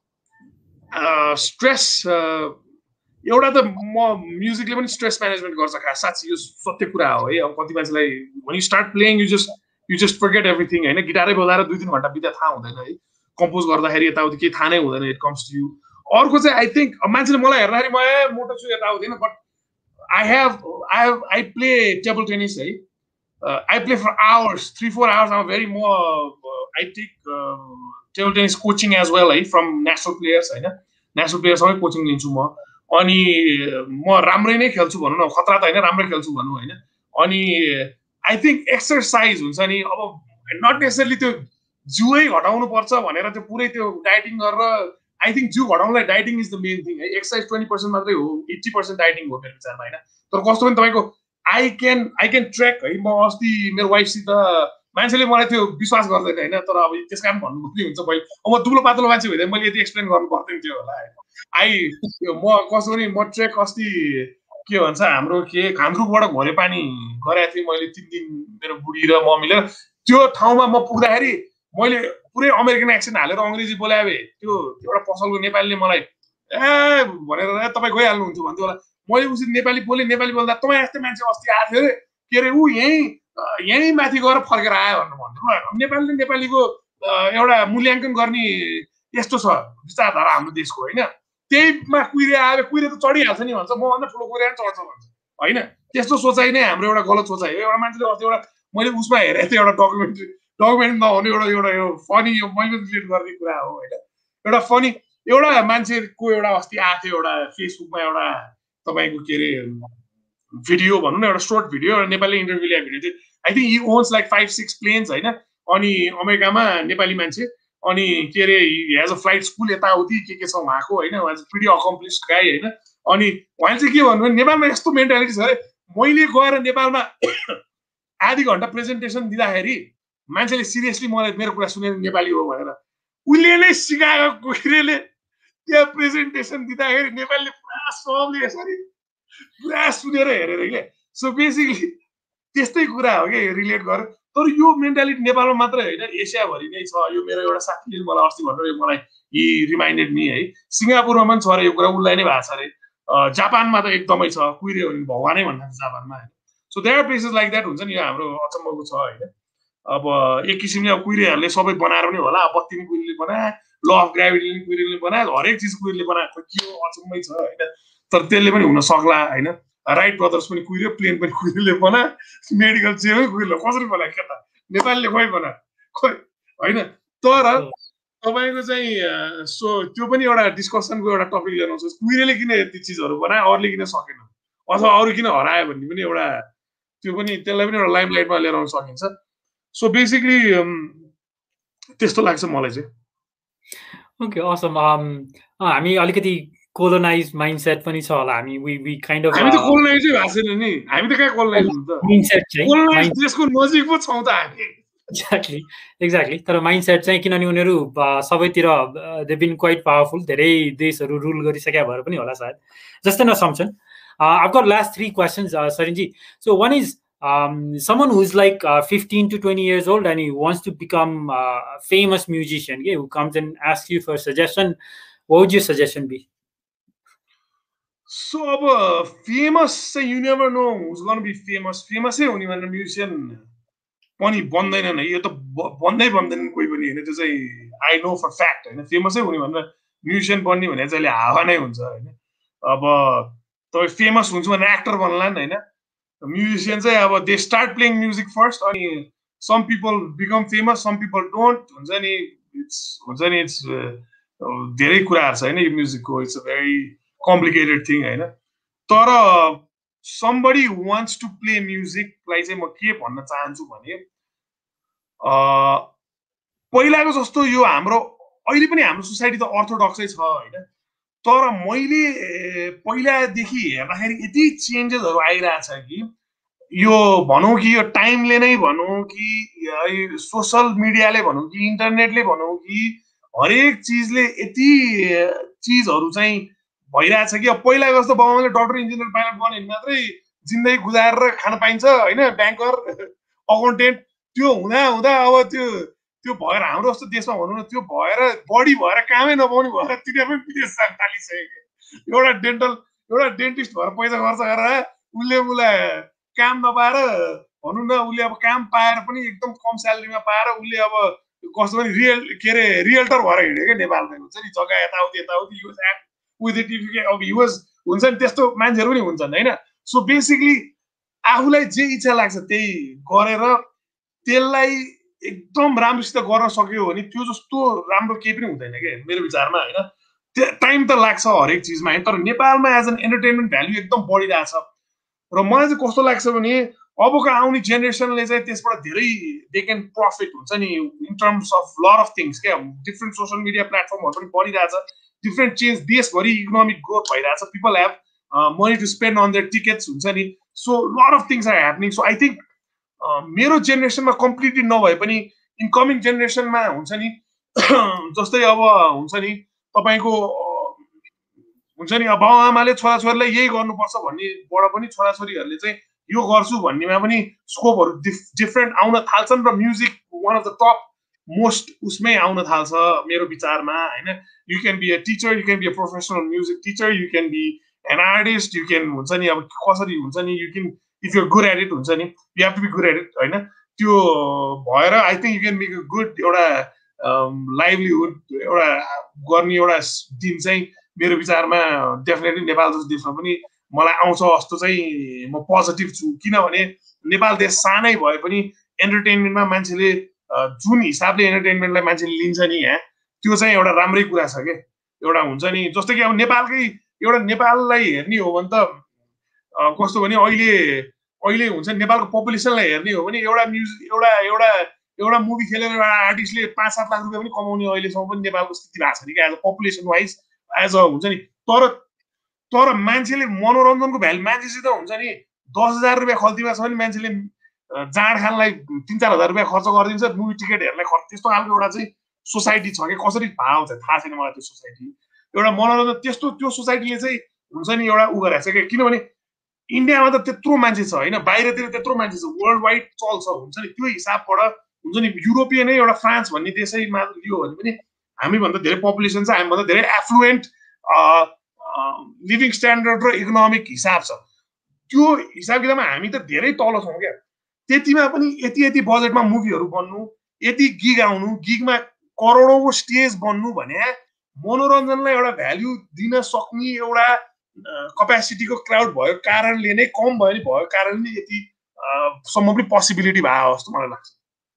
uh, stress... Uh, एउटा त म म्युजिकले पनि stress management गर्छ खास साँच्ची यो सत्य कुरा हो है अब कति मान्छेलाई when you start playing you just you just forget everything हैन गिटारै बजाएर दुई तीन घण्टा बिता थाहा हुँदैन है कम्पोज गर्दाखेरि यताउति केही थाहा नै हुँदैन इट कम्स टु यु अर्को चाहिँ आई थिंक मान्छेले मलाई हेर्दाखेरि म मोटो छु यताउति हैन but I have I have I play table tennis है I play for hours three four hours I'm very more I take table tennis coaching as well है फ्रम नेसनल प्लेयर्स हैन नेसनल प्लेयर्समै कोचिङ लिन्छु म अनि म राम्रै नै खेल्छु भनौँ न खतरा त हैन राम्रै खेल्छु भनौँ हैन अनि आई थिंक एक्सरसाइज हुन्छ नि अब नट नेसेसरली त्यो जिउै घटाउनु पर्छ भनेर त्यो पुरै त्यो डाइटिङ गरेर आई थिंक जिउ घटाउनलाई dieting is the main thing है एक्सरसाइज ट्वेन्टी पर्सेन्ट मात्रै हो एट्टी पर्सेन्ट डाइटिङ हो मेरो विचारमा हैन तर कस्तो पनि तपाईँको I can I can track है म अस्ति मेरो वाइफसित मान्छेले मलाई त्यो विश्वास गर्दैन हैन तर अब त्यस कारण भन्नु पनि हुन्छ मैले अब म दुब्लो पातलो मान्छे हुँदै मैले यति एक्सप्लेन गर्नु पर्दैन थियो होला हैन आई म कसो नि म ट्रेक अस्ति के भन्छ हाम्रो के खान्द्रुकबाट घोरे पानी गरेको थिएँ मैले तीन दिन मेरो बुढी र म मिलेर त्यो ठाउँमा म पुग्दाखेरि मैले पुरै अमेरिकन एक्सेन्ट हालेर अङ्ग्रेजी बोलाए भए त्यो एउटा पसलको नेपालीले मलाई ए भनेर तपाईँ गइहाल्नुहुन्थ्यो भन्थ्यो होला मैले उसित नेपाली बोलेँ नेपाली बोल्दा तपाईँ यस्तै मान्छे अस्ति आएको थियो अरे के अरे ऊ यहीँ यहीँ माथि गएर फर्केर आयो भनेर भन्थ्यो नेपालीले नेपालीको एउटा मूल्याङ्कन गर्ने यस्तो छ विचारधारा हाम्रो देशको होइन त्यहीमा कुहिरे आयो कुहिरे त चढिहाल्छ नि भन्छ मभन्दा ठुलो कुहिरे चढ्छ भन्छ होइन त्यस्तो सोचाइ नै हाम्रो एउटा गलत सोचाइ हो एउटा मान्छेले अस्ति एउटा मैले उसमा हेरेको थिएँ एउटा डकुमेन्ट्री डकुमेन्ट नहुने एउटा एउटा यो फनी यो मैले रिलेट गर्ने कुरा हो होइन एउटा फनी एउटा मान्छेको एउटा अस्ति आएको थियो एउटा फेसबुकमा एउटा तपाईँको के अरे भिडियो भनौँ न एउटा सर्ट भिडियो एउटा नेपाली इन्टरभ्यू ल्याएको भिडियो थियो I think he owns like five six planes होइन अनि अमेरिकामा नेपाली मान्छे अनि के अरे हेज अ फ्लाइट स्कुल यताउति के के छ उहाँको होइन उहाँ चाहिँ प्रिटी अकम्प्लिस्ड गाई होइन अनि उहाँले चाहिँ के भन्नु भने नेपालमा यस्तो मेन्टालिटी छ अरे मैले गएर नेपालमा आधी घन्टा प्रेजेन्टेसन दिँदाखेरि मान्छेले सिरियसली मलाई मेरो कुरा सुनेर नेपाली हो भनेर उसले नै सिकाएको कुहिरेले त्यहाँ प्रेजेन्टेसन दिँदाखेरि नेपालीले पुरा सबले यसरी पुरा सुनेर हेरेर के सो बेसिकली त्यस्तै कुरा हो कि रिलेट गरेर तर यो मेन्टालिटी नेपालमा मात्रै होइन एसियाभरि नै छ यो मेरो एउटा साथीले मलाई अस्ति भनेर मलाई हि रिमाइन्डेड मी है सिङ्गापुरमा पनि छ अरे यो कुरा उसलाई नै भएको छ अरे जापानमा त एकदमै छ कुहिरे हो भने भगवानै भन्छ जापानमा होइन so there are places like that हुन्छ नि यो हाम्रो अचम्मको छ होइन अब एक किसिमले अब कुहिरेहरूले सबै बनाएर पनि होला बत्ती पनि कुहिरेले बनाए ल अफ ग्राभिटीले पनि कुहिरेले बनाए हरेक चिज कुहिरेले बनाएको के हो अचम्मै छ होइन तर त्यसले पनि हुन सक्ला होइन राइट ब्रदर्स पनि कुहिरो प्लेन पनि कुहिरोले बना मेडिकल चेयर पनि कुहिरो कसरी बनायो के त नेपालले खोइ बना खोइ होइन तर तपाईँको चाहिँ सो त्यो पनि एउटा डिस्कसनको एउटा टपिक लिएर आउँछ कुहिरोले किन यति चिजहरू बनायो अरूले किन सकेन अथवा अरू किन हरायो भन्ने पनि एउटा त्यो पनि त्यसलाई पनि एउटा लाइमलाइटमा लिएर आउन सकिन्छ सो बेसिकली त्यस्तो लाग्छ मलाई चाहिँ ओके असम हामी अलिकति कोलोनाइज माइन्डसेट पनि छ होला हामी वी वी काइन्ड अफ हामी त कोलोनाइज नै भएको छैन नि हामी त कहाँ कोलोनाइज हुन्छ त माइन्डसेट चाहिँ कोलोनाइज देशको नजिक पो छौँ त हामी एक्ज्याक्टली एक्ज्याक्टली तर माइन्डसेट चाहिँ किनभने उनीहरू सबैतिर दे बिन क्वाइट पावरफुल धेरै देशहरू रुल गरिसकेका भएर पनि होला सायद जस्तै न सम्झन् I've got last three questions, uh, Sarinji. So one is um, someone who's like uh, fifteen to twenty years old and he wants to become uh, a famous musician, okay, who comes and asks you for a suggestion. What would your suggestion be? So, uh, famous, you never know who's going to be famous. Famous है उनी भनेर musician पनि बन्दैन नि यो त बन्दै बन्दैन कोही पनि हैन त्यो चाहिँ I know for fact हैन famous है उनी भनेर musician बन्ने भने चाहिँ हावा नै हुन्छ हैन अब तपाईँ फेमस हुन्छ भने एक्टर बन्ला नि हैन म्युजिशियन चाहिँ अब they start playing music first अनि some people become famous some people don't हुन्छ नि इट्स हुन्छ नि इट्स धेरै कुराहरू छ होइन यो म्युजिकको it's a very complicated thing होइन तर somebody who wants to play music लाई चाहिँ म के भन्न चाहन्छु भने पहिलाको जस्तो यो हाम्रो अहिले पनि हाम्रो सोसाइटी त अर्थोडक्सै छ होइन तर मैले पहिलादेखि हेर्दाखेरि यति चेन्जेसहरू आइरहेछ कि यो भनौँ कि यो टाइमले नै भनौँ कि सोसल मिडियाले भनौँ कि इन्टरनेटले भनौँ कि हरेक चिजले यति चिजहरू चाहिँ भइरहेछ कि अब पहिलाको जस्तो बाबुआमाले डक्टर इन्जिनियर पाइलट बन्यो भने मात्रै जिन्दगी गुजारेर खान पाइन्छ होइन ब्याङ्कर अकाउन्टेन्ट त्यो हुँदा हुँदा अब त्यो त्यो भएर हाम्रो जस्तो देशमा भनौँ न त्यो भएर बढी भएर कामै नपाउने भएर तिनीहरू पनि विदेश जान थालिसक्यो एउटा डेन्टल एउटा डेन्टिस्ट भएर पैसा खर्च गरेर उसले उसलाई काम नपाएर भनौँ न उसले अब काम पाएर पनि एकदम कम स्यालेरीमा पाएर उसले अब कस्तो पनि रियल के अरे रियल्टर भएर हिँड्यो क्या नेपालमा हुन्छ नि जग्गा यताउति यताउति युज एप विथ टिफिकेट अब युज हुन्छ नि त्यस्तो मान्छेहरू पनि हुन्छन् होइन सो बेसिकली आफूलाई जे इच्छा लाग्छ त्यही गरेर त्यसलाई एकदम राम्रोसित गर्न सक्यो भने त्यो जस्तो राम्रो केही पनि हुँदैन क्या मेरो विचारमा होइन त्यो टाइम त लाग्छ हरेक चिजमा होइन तर नेपालमा एज एन एन्टरटेनमेन्ट भ्याल्यु एकदम बढिरहेछ र मलाई चाहिँ कस्तो लाग्छ भने अबको आउने जेनेरेसनले चाहिँ त्यसबाट धेरै दे क्यान प्रफिट हुन्छ नि in terms of lot of things क्या डिफ्रेन्ट सोसियल मिडिया प्लेटफर्महरू पनि बढिरहेछ डिफ्रेन्ट चेन्ज देशभरि इकोनोमिक ग्रोथ भइरहेछ people have money to spend on their tickets हुन्छ नि so lot of things are happening so I think मेरो जेनेरेसनमा कम्प्लिटली नभए पनि इनकमिङ जेनेरेसनमा हुन्छ नि जस्तै अब हुन्छ नि तपाईँको हुन्छ नि अब बाबुआमाले छोराछोरीलाई यही गर्नुपर्छ भन्नेबाट पनि छोराछोरीहरूले चाहिँ यो गर्छु भन्नेमा पनि स्कोपहरू डिफ्रेन्ट आउन थाल्छन् र music one of the top most उसमै आउन थाल्छ मेरो विचारमा होइन you can be a teacher you can be a professional music teacher you can be an artist you can हुन्छ नि अब कसरी हुन्छ नि you can if your good at it हुन्छ नि you have to be good at it होइन त्यो भएर I think you can make a good एउटा लाइभलीहुड एउटा गर्ने एउटा दिन चाहिँ मेरो विचारमा डेफिनेटली नेपाल जस्तो देशमा पनि मलाई आउँछ जस्तो चाहिँ म पोजिटिभ छु किनभने नेपाल देश सानै भए पनि एन्टरटेनमेन्टमा मान्छेले जुन हिसाबले एन्टरटेनमेन्टलाई मान्छेले लिन्छ नि यहाँ त्यो चाहिँ एउटा राम्रै कुरा छ क्या एउटा हुन्छ नि जस्तो कि अब नेपालकै एउटा नेपाललाई हेर्ने हो भने त कस्तो भने अहिले अहिले हुन्छ नेपालको पपुलेसनलाई हेर्ने हो भने एउटा म्युजिक एउटा एउटा एउटा मुभी खेलेर एउटा आर्टिस्टले पाँच सात लाख रुपियाँ पनि कमाउने अहिलेसम्म पनि नेपालको स्थिति भएको छ नि क्या as a population wise as a हुन्छ नि तर तर मान्छेले मनोरञ्जनको भ्यालु मान्छेसित हुन्छ नि दस हजार रुपियाँ खल्तीमा छ भने मान्छेले जाँड खानलाई तिन चार हजार रुपियाँ खर्च गरिदिन्छ मुभी टिकट हेर्नलाई खर्च त्यस्तो खालको एउटा चाहिँ सोसाइटी छ कि कसरी भाव छ थाहा छैन मलाई त्यो सोसाइटी एउटा मनोरञ्जन त्यस्तो त्यो सोसाइटीले चाहिँ हुन्छ नि एउटा उ गरेको छ क्या किनभने इन्डियामा त त्यत्रो मान्छे छ होइन बाहिरतिर त्यत्रो मान्छे छ वर्ल्ड वाइड चल्छ हुन्छ नि त्यो हिसाबबाट हुन्छ नि युरोपियनै एउटा फ्रान्स भन्ने देशैमा लियो भने पनि हामीभन्दा धेरै पपुलेसन छ हामीभन्दा धेरै एफ्लुएन्ट लिभिङ स्ट्यान्डर्ड र इकोनोमिक हिसाब छ त्यो हिसाब किताबमा हामी त धेरै तल छौँ क्या त्यतिमा पनि यति यति बजेटमा मुभीहरू बन्नु यति गिग आउनु गिगमा करोडौँको स्टेज बन्नु भने मनोरञ्जनलाई एउटा भ्याल्यु दिन सक्ने एउटा कपेसिटीको क्राउड भएको कारणले नै कम भयो नि भएको कारणले यति सम्म पनि पोसिबिलिटी भयो जस्तो मलाई लाग्छ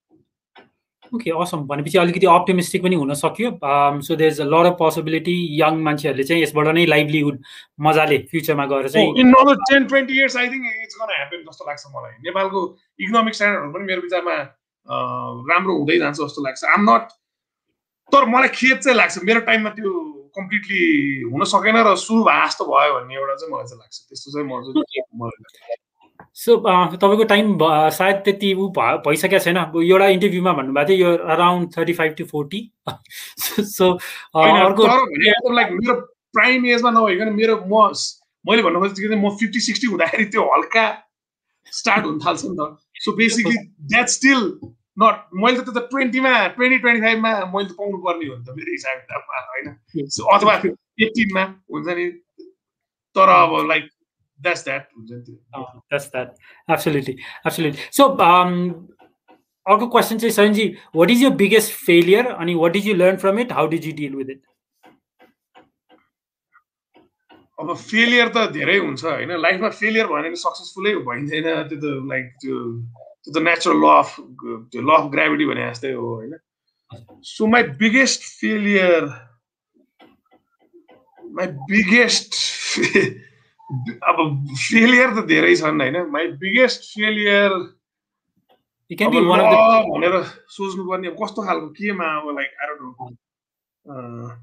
ओके असम भनेपछि अलिकति अप्टिमिस्टिक पनि हुन सक्यो so there is a lot of possibility young मान्छेहरूले चाहिँ यसबाट नै लाइभलीहुड मजाले फ्युचरमा गएर चाहिँ in another ten twenty years I think it's gonna happen जस्तो लाग्छ मलाई नेपालको इकोनोमिक स्ट्यान्डर्डहरू पनि मेरो विचारमा राम्रो हुँदै जान्छ जस्तो लाग्छ आम नट तर मलाई खेद चाहिँ लाग्छ मेरो टाइममा त्यो कम्प्लिटली हुन सकेन र सुरु भए जस्तो भयो भन्ने एउटा चाहिँ मलाई चाहिँ लाग्छ त्यस्तो चाहिँ म सो तपाईँको टाइम सायद त्यति ऊ भइसकेको छैन एउटा इन्टरभ्यूमा भन्नुभएको थियो यो around thirty five to forty so अर्को लाइक मेरो प्राइम एजमा नभइकन मेरो म मैले भन्नु खोजेको थिएँ म फिफ्टी सिक्सटी हुँदाखेरि त्यो हल्का स्टार्ट हुन थाल्छ नि त so basically that still not मैले त त्यो ट्वेन्टीमा ट्वेन्टी ट्वेन्टी फाइभमा मैले त पाउनु पर्ने हो नि त मेरो हिसाब किताबमा होइन अथवा एट्टिनमा हुन्छ नि तर अब like That's that. Oh, that's that. Absolutely, absolutely. So, um, our question is, Saranji, what is your biggest failure, and what did you learn from it? How did you deal with it? अब failure त धेरै हुन्छ होइन लाइफमा failure भयो भने सक्सेसफुलै भइँदैन त्यो त लाइक त्यो त्यो त नेचुरल ल अफ त्यो ल अफ ग्राभिटी भने जस्तै हो होइन so my biggest failure my biggest अब फेलियर त धेरै छन् हैन my biggest failure it can be one of the भनेर सोच्नु पर्ने कस्तो खालको केमा अब like I don't know uh,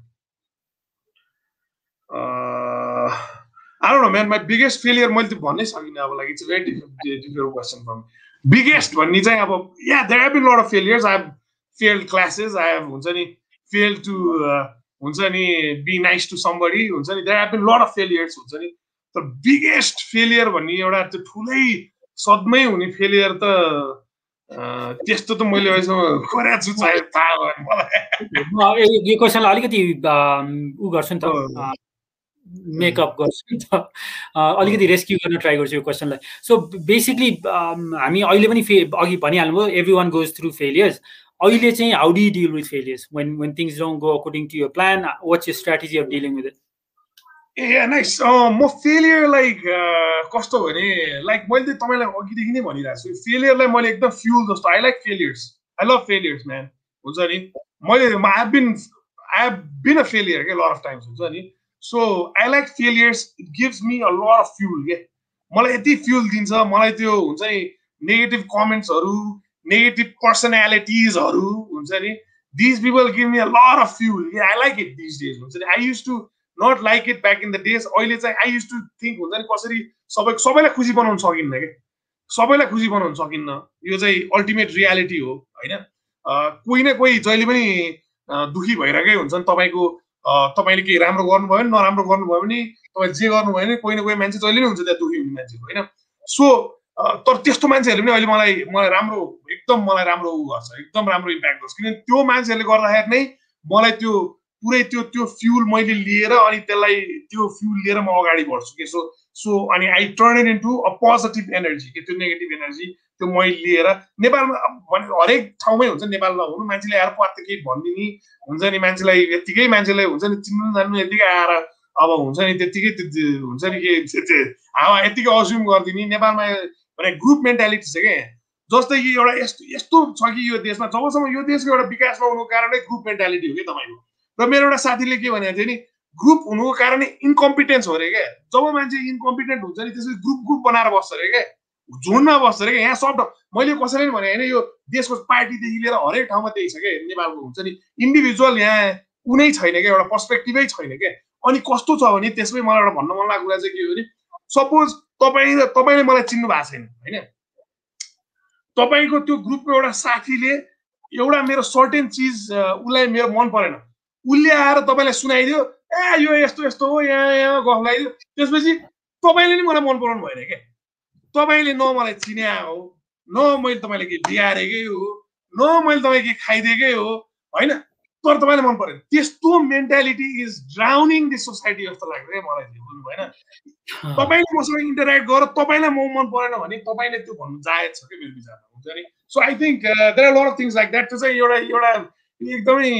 uh, I don't know man my biggest failure मैले त भन्नै सकिन अब like it's a very difficult question for me biggest भन्ने चाहिँ अब yeah there have been a lot of failures I have failed classes I have हुन्छ नि failed to uh, हुन्छ नि be nice to somebody हुन्छ नि there have been a lot of failures हुन्छ नि the biggest failure भन्ने एउटा त्यो ठुलै सदमै हुने failure त त्यस्तो त मैले अहिलेसम्म गरेको छु चाहे थाहा भयो मलाई यो क्वेसनलाई अलिकति उ गर्छु नि त मेकअप गर्छु नि त अलिकति रेस्क्यु गर्न ट्राई गर्छु यो क्वेसनलाई सो बेसिकली हामी अहिले पनि अघि भनिहाल्नुभयो everyone goes through failures अहिले चाहिँ how do you deal with failures when when things don't go according to your plan what's your strategy of dealing with it yeah nice म failure like कस्तो भने like मैले त तपाईलाई अघिदेखि नै भनिरहेको छु फेलियरलाई मैले एकदम फ्युल जस्तो I like failures I love failures man हुन्छ नि मैले I have been I have been a failure के लट अफ टाइम्स हुन्छ नि so I like failures it gives me a lot of fuel के मलाई यति फ्युल दिन्छ मलाई त्यो हुन्छ नि नेगेटिभ कमेन्ट्सहरू नेगेटिभ पर्सनालिटिजहरू हुन्छ नि these people give me a lot of fuel I like it this days हुन्छ नि I use to not like it back in the days अहिले चाहिँ I used to think हुन्छ नि कसरी सबै सबैलाई खुसी बनाउन सकिन्न के सबैलाई खुसी बनाउन सकिन्न यो चाहिँ अल्टिमेट रियालिटी हो हैन कोही न कोही जहिले पनि दुखी भइरहेकै हुन्छ नि तपाईको तपाईले के राम्रो गर्नुभयो भने नराम्रो गर्नुभयो भने तपाई जे गर्नुभयो भने कोही न कोही मान्छे जहिले नै हुन्छ त्यहाँ दुखी हुने मान्छे हैन सो तर त्यस्तो मान्छेहरुले पनि अहिले मलाई मलाई राम्रो एकदम मलाई राम्रो गर्छ एकदम राम्रो इम्प्याक्ट गर्छ किन त्यो मान्छेहरुले गर्दाखेरि नै मलाई त्यो पुरै त्यो त्यो फ्युल मैले लिएर अनि त्यसलाई त्यो फ्युल लिएर म अगाडि बढ्छु के सो सो अनि I turn it into a positive energy के त्यो नेगेटिभ एनर्जी त्यो मैले लिएर नेपालमा हरेक ठाउँमै हुन्छ नेपाल नहुनु मान्छेले आएर पत्ता केही भनिदिने हुन्छ नि मान्छेलाई यतिकै मान्छेलाई हुन्छ नि चिन्नु जान्नु यतिकै आएर अब हुन्छ नि त्यतिकै हुन्छ नि के हावा यतिकै अस्युम गरिदिने नेपालमा भने ग्रुप मेन्टालिटी छ के जस्तै कि एउटा यस्तो यस्तो छ कि यो देशमा जबसम्म यो देशको एउटा विकास नहुनुको कारणै ग्रुप मेन्टालिटी हो कि तपाईँको र मेरो एउटा साथीले के भनेको थियो नि ग्रुप हुनुको कारण इन्कम्पिटेन्स हो रे के जब मान्छे इन्कम्पिटेन्ट हुन्छ नि त्यसपछि ग्रुप ग्रुप बनाएर बस्छ रे के झुन्डमा बस्छ रे के यहाँ सब मैले कसैले पनि भने हैन यो देशको पार्टीदेखि लिएर हरेक ठाउँमा त्यही छ के नेपालको हुन्छ नि इन्डिभिजुअल यहाँ कुनै छैन के एउटा पर्सपेक्टिभै छैन के अनि कस्तो छ भने त्यसमै मलाई एउटा भन्न मन लागेको कुरा चाहिँ के हो भने सपोज तपाईँ तपाईले मलाई चिन्नु भएको छैन हैन तपाईको त्यो ग्रुपको एउटा साथीले एउटा मेरो सर्टेन चीज उलाई मेरो मन परेन उले आएर तपाईलाई सुनाइदियो ए यो यस्तो यस्तो हो यहाँ यहाँ गफ लगाइदियो त्यसपछि तपाईले नि मलाई मन पराउनु भएन के तपाईले न मलाई चिन्या हो न मैले तपाईलाई के बिगारेकै हो न मैले तपाईँ के खाइदिएकै हो हैन तर तपाईलाई मन परेन त्यस्तो mentality is drowning this society जस्तो लाग्छ के मलाई बुझ्नु भएन तपाईले मसँग इन्टरेक्ट गरेर तपाईलाई म मन परेन भने तपाईले त्यो भन्नु जायज छ के मेरो विचारमा हुन्छ नि so I think there are lot of things like that त्यो चाहिँ एउटा एउटा एकदमै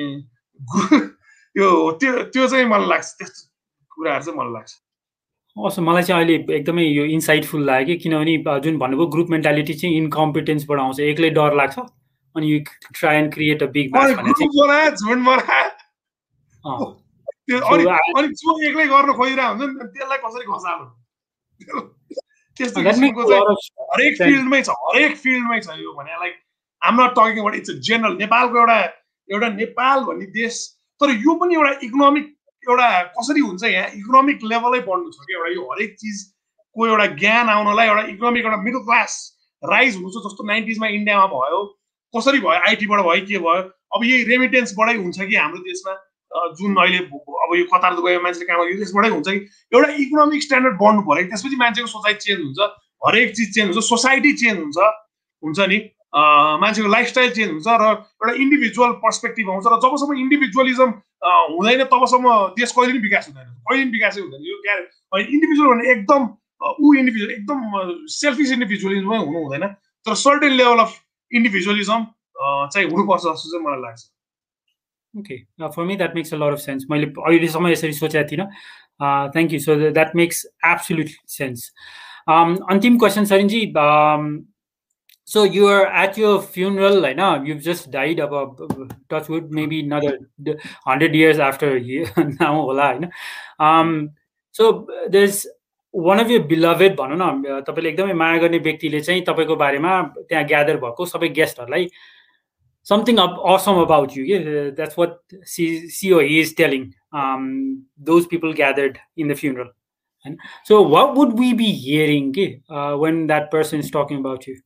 यो त्यो त्यो चाहिँ मलाई लाग्छ त्यस्तो कुराहरु चाहिँ मलाई लाग्छ अवश्य मलाई चाहिँ अहिले एकदमै यो इन्साइटफुल लाग्यो किनभने जुन भन्नुभयो ग्रुप मेन्टालिटी चाहिँ इन्कम्पिटेन्सबाट आउँछ एक्लै डर लाग्छ अनि you try and create a big match भने चाहिँ बोला झुन बोला त्यो अनि अनि जो एक्लै गर्न खोजिरा हुन्छ नि त्यसलाई कसरी खसाल्नु त्यस्तो किसिमको चाहिँ हरेक फिल्डमै छ हरेक फिल्डमै छ यो भने like I am not talking about it's a general नेपालको एउटा एउटा नेपाल भन्ने देश तर यो पनि एउटा इकोनोमिक एउटा कसरी हुन्छ यहाँ इकोनोमिक लेभलै बढ्नु छ कि एउटा यो हरेक चिजको एउटा ज्ञान आउनलाई एउटा इकोनोमिक एउटा मिडल क्लास राइज हुनु छ जस्तो नाइन्टिजमा इन्डियामा भयो कसरी भयो आइटीबाट भयो के भयो अब यही रेमिटेन्सबाटै हुन्छ कि हाम्रो देशमा जुन अहिले अब यो कतार गयो मान्छेले काम गर्यो त्यसबाटै हुन्छ कि एउटा इकोनोमिक स्ट्यान्डर्ड बढ्नु पर्यो त्यसपछि मान्छेको सोचाइ चेन्ज हुन्छ हरेक चिज चेन्ज हुन्छ सोसाइटी चेन्ज हुन्छ हुन्छ नि मान्छेको लाइफस्टाइल चेन्ज हुन्छ र एउटा इन्डिभिजुअल पर्सपेक्टिभ आउँछ र जबसम्म इन्डिभिजुअलिजम हुँदैन तबसम्म देश कहिले पनि विकास हुँदैन कहिले पनि विकासै हुँदैन यो क्या इन्डिभिजुअल भने एकदम ऊ इन्डिभिजुअल एकदम सेल्फिस इन्डिभिजुअलिजमै हुनु हुँदैन तर सर्टेन लेभल अफ इन्डिभिजुअलिजम चाहिँ हुनुपर्छ जस्तो चाहिँ मलाई लाग्छ Okay, uh, for me that makes a lot of sense. मैले अहिलेसम्म यसरी सोचेको थिइनँ. Thank you. So that makes absolute sense. Um, अन्तिम question सरिनजी. Um, So you are at your funeral, like now you've just died of a touch wood, maybe another hundred years after you now, you know. Um, so there's one of your beloved भनौँ न तपाईँले एकदमै माया गर्ने व्यक्तिले चाहिँ तपाईँको बारेमा त्यहाँ ग्यादर भएको सबै गेस्टहरूलाई something up awesome about you. Yeah, that's what she, she or he is telling um, those people gathered in the funeral. And so what would we be hearing uh, when that person is talking about you?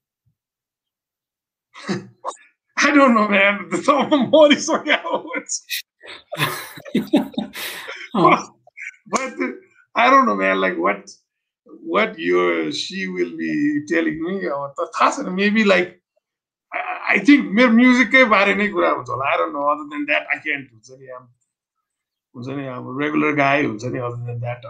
I don't know, man. The more is okay. but, but I don't know, man. Like what, what you she will be telling me, or maybe like I, I think mere music ke bare mai kura huncha hola. I don't know. Other than that, I can't. Huncha ni am, huncha ni am regular guy. Huncha ni other than that,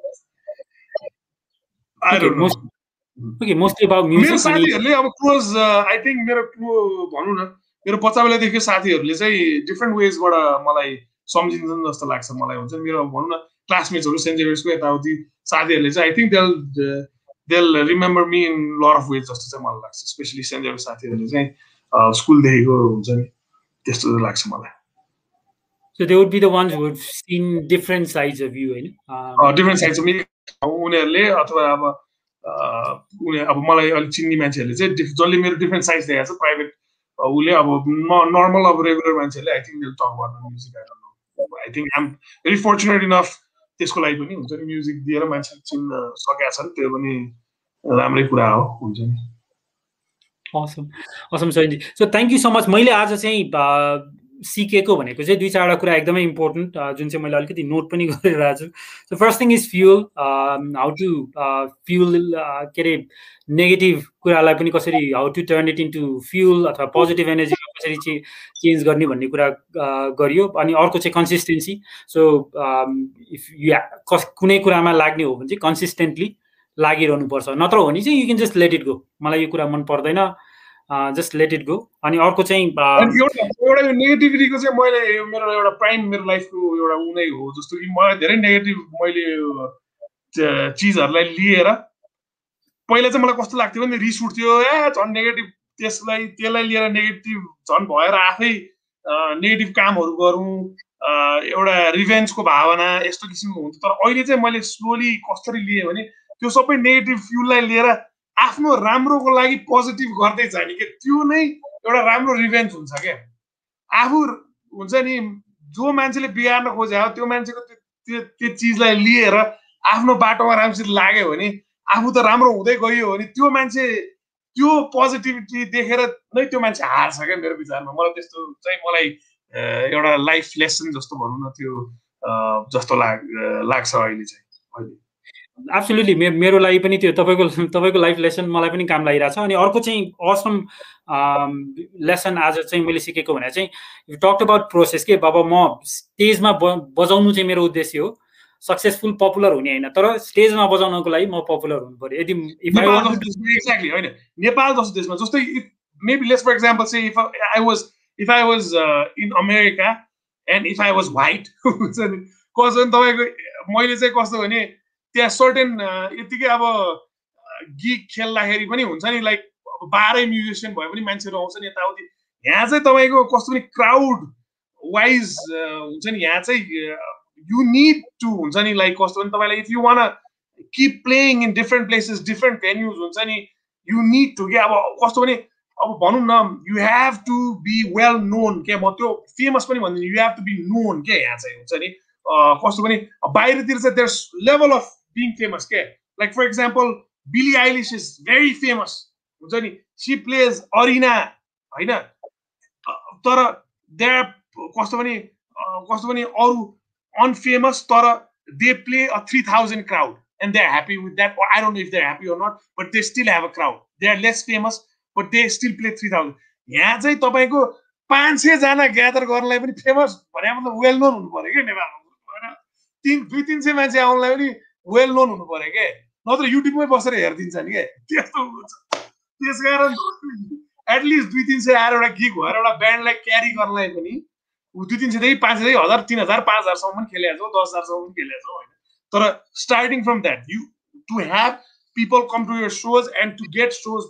I don't know. Okay, mostly about music. मेरो साथीहरुले अब close I think मेरो भनौं न मेरो बच्चा बेलादेखि साथीहरुले चाहिँ different वेजबाट मलाई सम्झिन्छन् जस्तो लाग्छ मलाई हुन्छ मेरो भनौं न क्लासमेट्सहरु सेन्ट जेभियर्सको यताउति साथीहरुले चाहिँ I think they'll they'll remember me in lot of ways जस्तो चाहिँ मलाई लाग्छ स्पेशली सेन्ट जेभियर्स साथीहरुले चाहिँ स्कुल देखिको हुन्छ नि त्यस्तो लाग्छ मलाई. So they would be the ones who have seen different sides of you, right? Uh, different sides of me. उनीहरुले अथवा अब अब मलाई अलि चिन्ने मान्छेहरुले चाहिँ जसले मेरो डिफरेंट साइज देखाएको छ प्राइभेट उले अब नर्मल अब रेगुलर मान्छेहरुले I think they will talk about music. I don't know. I think I am very fortunate enough त्यसको लागि पनि हुन्छ नि म्युजिक दिएर मान्छे चिन्न सकेका छन् त्यो पनि राम्रै कुरा हो हुन्छ नि. Awesome. Awesome, Soinji. So thank you so much. मैले आज चाहिँ सिकेको भनेको चाहिँ दुई चारवटा कुरा एकदमै इम्पोर्टेन्ट जुन चाहिँ मैले अलिकति नोट पनि गरिरहेको छु. So first thing is fuel, how to fuel के अरे नेगेटिभ कुरालाई पनि कसरी how to turn it into fuel अथवा पोजिटिभ एनर्जी कसरी चाहिँ चेन्ज गर्ने भन्ने कुरा गरियो. अनि अर्को चाहिँ कन्सिस्टेन्सी. सो इफ यु कुनै कुरामा लाग्ने हो भने चाहिँ कन्सिस्टेन्टली लागिरहनुपर्छ, नत्र हो भने चाहिँ you can just let it go. मलाई यो कुरा मन पर्दैन, जस्ट लेट इट गो. अनि अर्को चाहिँ एउटा नेगेटिभिटीको चाहिँ मैले मेरो एउटा प्राइम मेरो लाइफको एउटा उ नै हो जस्तो कि मलाई धेरै नेगेटिभ मैले चिजहरूलाई लिएर पहिला चाहिँ मलाई कस्तो लाग्थ्यो भने रिस उठ्थ्यो ए झन् नेगेटिभ त्यसलाई त्यसलाई लिएर नेगेटिभ झन् भएर आफै नेगेटिभ कामहरू गरौँ एउटा रिभेन्जको भावना यस्तो किसिमको हुन्थ्यो. तर अहिले चाहिँ मैले स्लोली कसरी लिएँ भने त्यो सबै नेगेटिभ फ्युललाई लिएर आफ्नो राम्रोको लागि पोजिटिभ गर्दै जाने के त्यो नै एउटा राम्रो रिभेन्ज हुन्छ क्या. आफू हुन्छ नि जो मान्छेले बिगार्न खोजे हो त्यो मान्छेको त्यो त्यो चिजलाई लिएर आफ्नो बाटोमा राम्रोसित लाग्यो भने आफू त राम्रो हुँदै गयो भने त्यो मान्छे त्यो पोजिटिभिटी देखेर नै त्यो मान्छे हार्छ क्या मेरो विचारमा. मलाई त्यस्तो चाहिँ मलाई एउटा लाइफ लेसन जस्तो भनौँ न त्यो जस्तो लाग लाग्छ अहिले चाहिँ. अहिले एब्सोल्युटली मे मेरो लागि पनि त्यो तपाईँको तपाईँको लाइफ लेसन मलाई पनि काम लागिरहेछ. अनि अर्को चाहिँ असम लेसन आज चाहिँ मैले सिकेको भने चाहिँ यु टक्ड अबाउट प्रोसेस के बाबा म स्टेजमा बजाउनु चाहिँ मेरो उद्देश्य हो, सक्सेसफुल पपुलर हुने होइन, तर स्टेजमा बजाउनको लागि म पपुलर हुनु पर्यो. यदि एक्ज्याक्टली होइन नेपाल जस्तो देशमा जस्तै maybe let's for example say if I was if I was in America and if I was white हुन्छ नि कसो तपाईँको मैले चाहिँ कस्तो भने त्यहाँ सर्टेन यतिकै अब गिग खेल्दाखेरि पनि हुन्छ नि लाइक अब बाह्रै म्युजिसियन भए पनि मान्छेहरू आउँछ नि यताउति. यहाँ चाहिँ तपाईँको कस्तो पनि क्राउड वाइज हुन्छ नि यहाँ चाहिँ यु निड टु हुन्छ नि लाइक कस्तो पनि तपाईँलाई if you want keep playing in different places different venues हुन्छ नि यु निड टु के अब कस्तो पनि अब भनौँ न you have to be well known के म त्यो फेमस पनि भन्दिनँ you have to be known के यहाँ चाहिँ हुन्छ नि कस्तो पनि बाहिरतिर चाहिँ their level of being famous के like for example Billie Eilish is very famous हुन्छ नि she plays arena हैन तर there कस्तो पनि कस्तो पनि अरु unfamous तर they play a three thousand crowd and they're happy with that, or I don't know if they're happy or not, but they still have a crowd. They are less famous but they still play three thousand. यहाँ चाहिँ तपाईको पाँच सय जना gather गर्नलाई पनि famous भने मतलब वेल नोन हुनु पर्यो के नेपालमा हैन. तीन दुई तीन सय मान्छे आउनलाई पनि वेल नोन हुनु पर्यो के, नत्र युट्युबमै बसेर हेर्दिन्छ नि के त्यस्तो हुन्छ. त्यसकारण एटलिस्ट दुई तीन सय आएर एउटा गिग भएर एउटा ब्यान्डलाई क्यारी गर्नलाई पनि दुई तीन सयदेखि पाँच सय हजार तीन हजार पाँच हजारसम्म पनि खेलेको छौँ, दस हजारसम्म पनि खेलेको छौँ होइन. तर starting from that you to have people come to your shows and to get shows पनि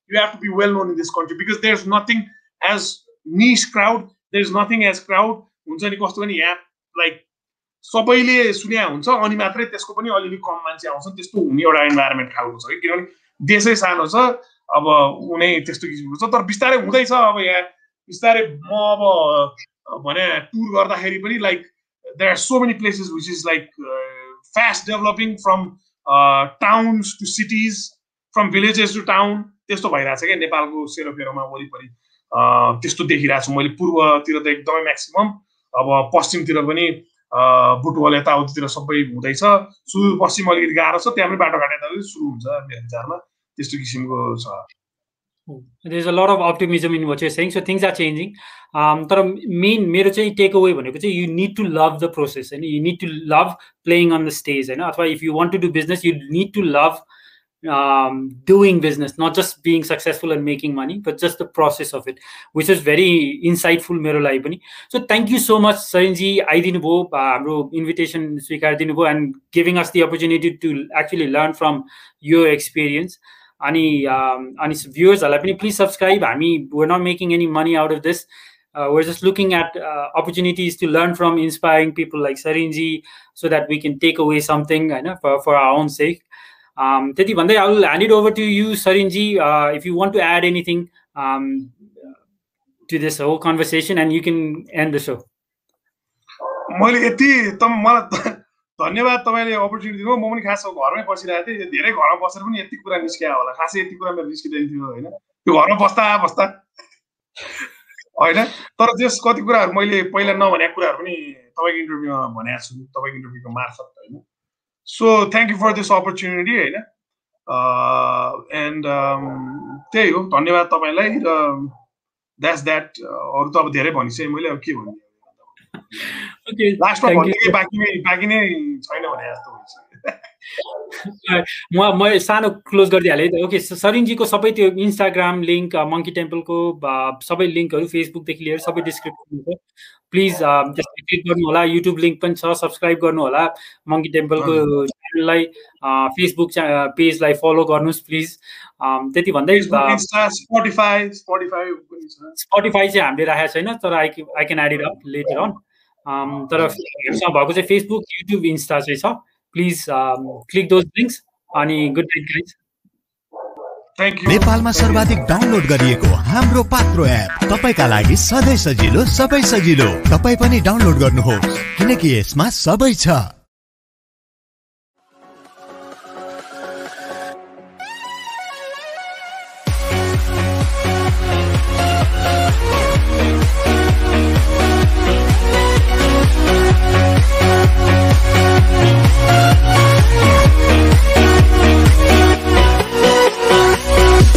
you have to be well known in this country because there's nothing as niche crowd, there's nothing as crowd हुन्छ नि कस्तो पनि यहाँ like सबैले सुन्या हुन्छ अनि मात्रै त्यसको पनि अलिअलि कम मान्छे आउँछ त्यस्तो हुने एउटा इन्भाइरोमेन्ट खालको छ कि किनभने देशै सानो छ अब उनी त्यस्तो किसिमको छ तर बिस्तारै हुँदैछ अब यहाँ बिस्तारै म अब भने टुर गर्दाखेरि पनि like there are so many places which is like fast developing from towns to cities from villages to town त्यस्तो भइरहेछ क्या नेपालको सेरोफेरोमा वरिपरि त्यस्तो देखिरहेको छु मैले पूर्वतिर त एकदमै म्याक्सिमम अब पश्चिमतिर पनि बुटवल यताउतितिर सबै हुँदैछ सुदूर पश्चिम अलिकति गाह्रो छ त्यहाँ पनि बाटोघाटो यता सुरु हुन्छ मेरो विचारमा त्यस्तो किसिमको छ There's a lot of optimism in what you're saying, so things are changing. Um, तर main मेरो चाहिँ take away भनेको चाहिँ you need to love the process and you need to love playing on the stage हैन अथवा if you want to do business you need to love um, doing business, not just being successful and making money, but just the process of it, which is very insightful मेरो लागि पनि. So thank you so much सरिनजी आइदिनु भयो हाम्रो invitation स्वीकार दिनु भयो and giving us the opportunity to actually learn from your experience. Ani um, ani viewers alapni please subscribe. I mean we're not making any money out of this. Uh, we're just looking at uh, opportunities to learn from inspiring people like Sarinji so that we can take away something I know, for, for our own sake. Um, Teti Bande, I will hand it over to you, Sarinji, uh, if you want to add anything um, to this whole conversation and you can end the show. मैले यति त मलाई धन्यवाद तपाईले opportunity दिनुभयो म पनि खास घरमै बसिरहेको थिएँ धेरै घरमा बसेर पनि यति कुरा निस्किया होला खासै यति कुरा मेरो निस्किदैन थियो हैन त्यो घरमा बस्दा बस्दा हैन तर जस कति कुराहरु मैले पहिला नभनेको कुराहरु पनि तपाईको इन्टरभ्युमा भनेको छु तपाईको इन्टरभ्युको मार्फत हैन so thank you for this opportunity हैन एन्ड त्यही हो धन्यवाद तपाईलाई र द्याट्स द्याट अरु त अब धेरै भनिसके मैले अब के भन्नु Okay, लास्ट मा भन्ने बाकी नै बाकी नै छैन भने जस्तो हुन्छ म म सानो क्लोज गर्दिहाले ओके सरिनजीको सबै त्यो इन्स्टाग्राम लिंक मंकी टेम्पलको सबै लिंकहरु फेसबुक देखि लिएर सबै डिस्क्रिप्सनमा छ प्लिज जस्ट क्लिक गर्नु होला युट्युब लिंक पनि छ सब्स्क्राइब गर्नु होला मंकी टेम्पलको च्यानललाई फेसबुक पेजलाई फलो गर्नुस् प्लिज त्यति भन्दै स्पोटिफाई स्पोटिफाई पनि छ स्पोटिफाई चाहिँ हामीले राखेको छैन तर I I can add it up later on तर हामीसँग भएको चाहिँ फेसबुक युट्युब इन्स्टा चाहिँ छ प्लिज क्लिक दोज लिंक्स अनि good night guys thank you नेपालमा सर्वाधिक डाउनलोड गरिएको हाम्रो पात्रो एप तपाईका लागि सधैं सजिलो सबै सजिलो तपाई पनि डाउनलोड गर्नुहोस् किनकि यसमा सबै छ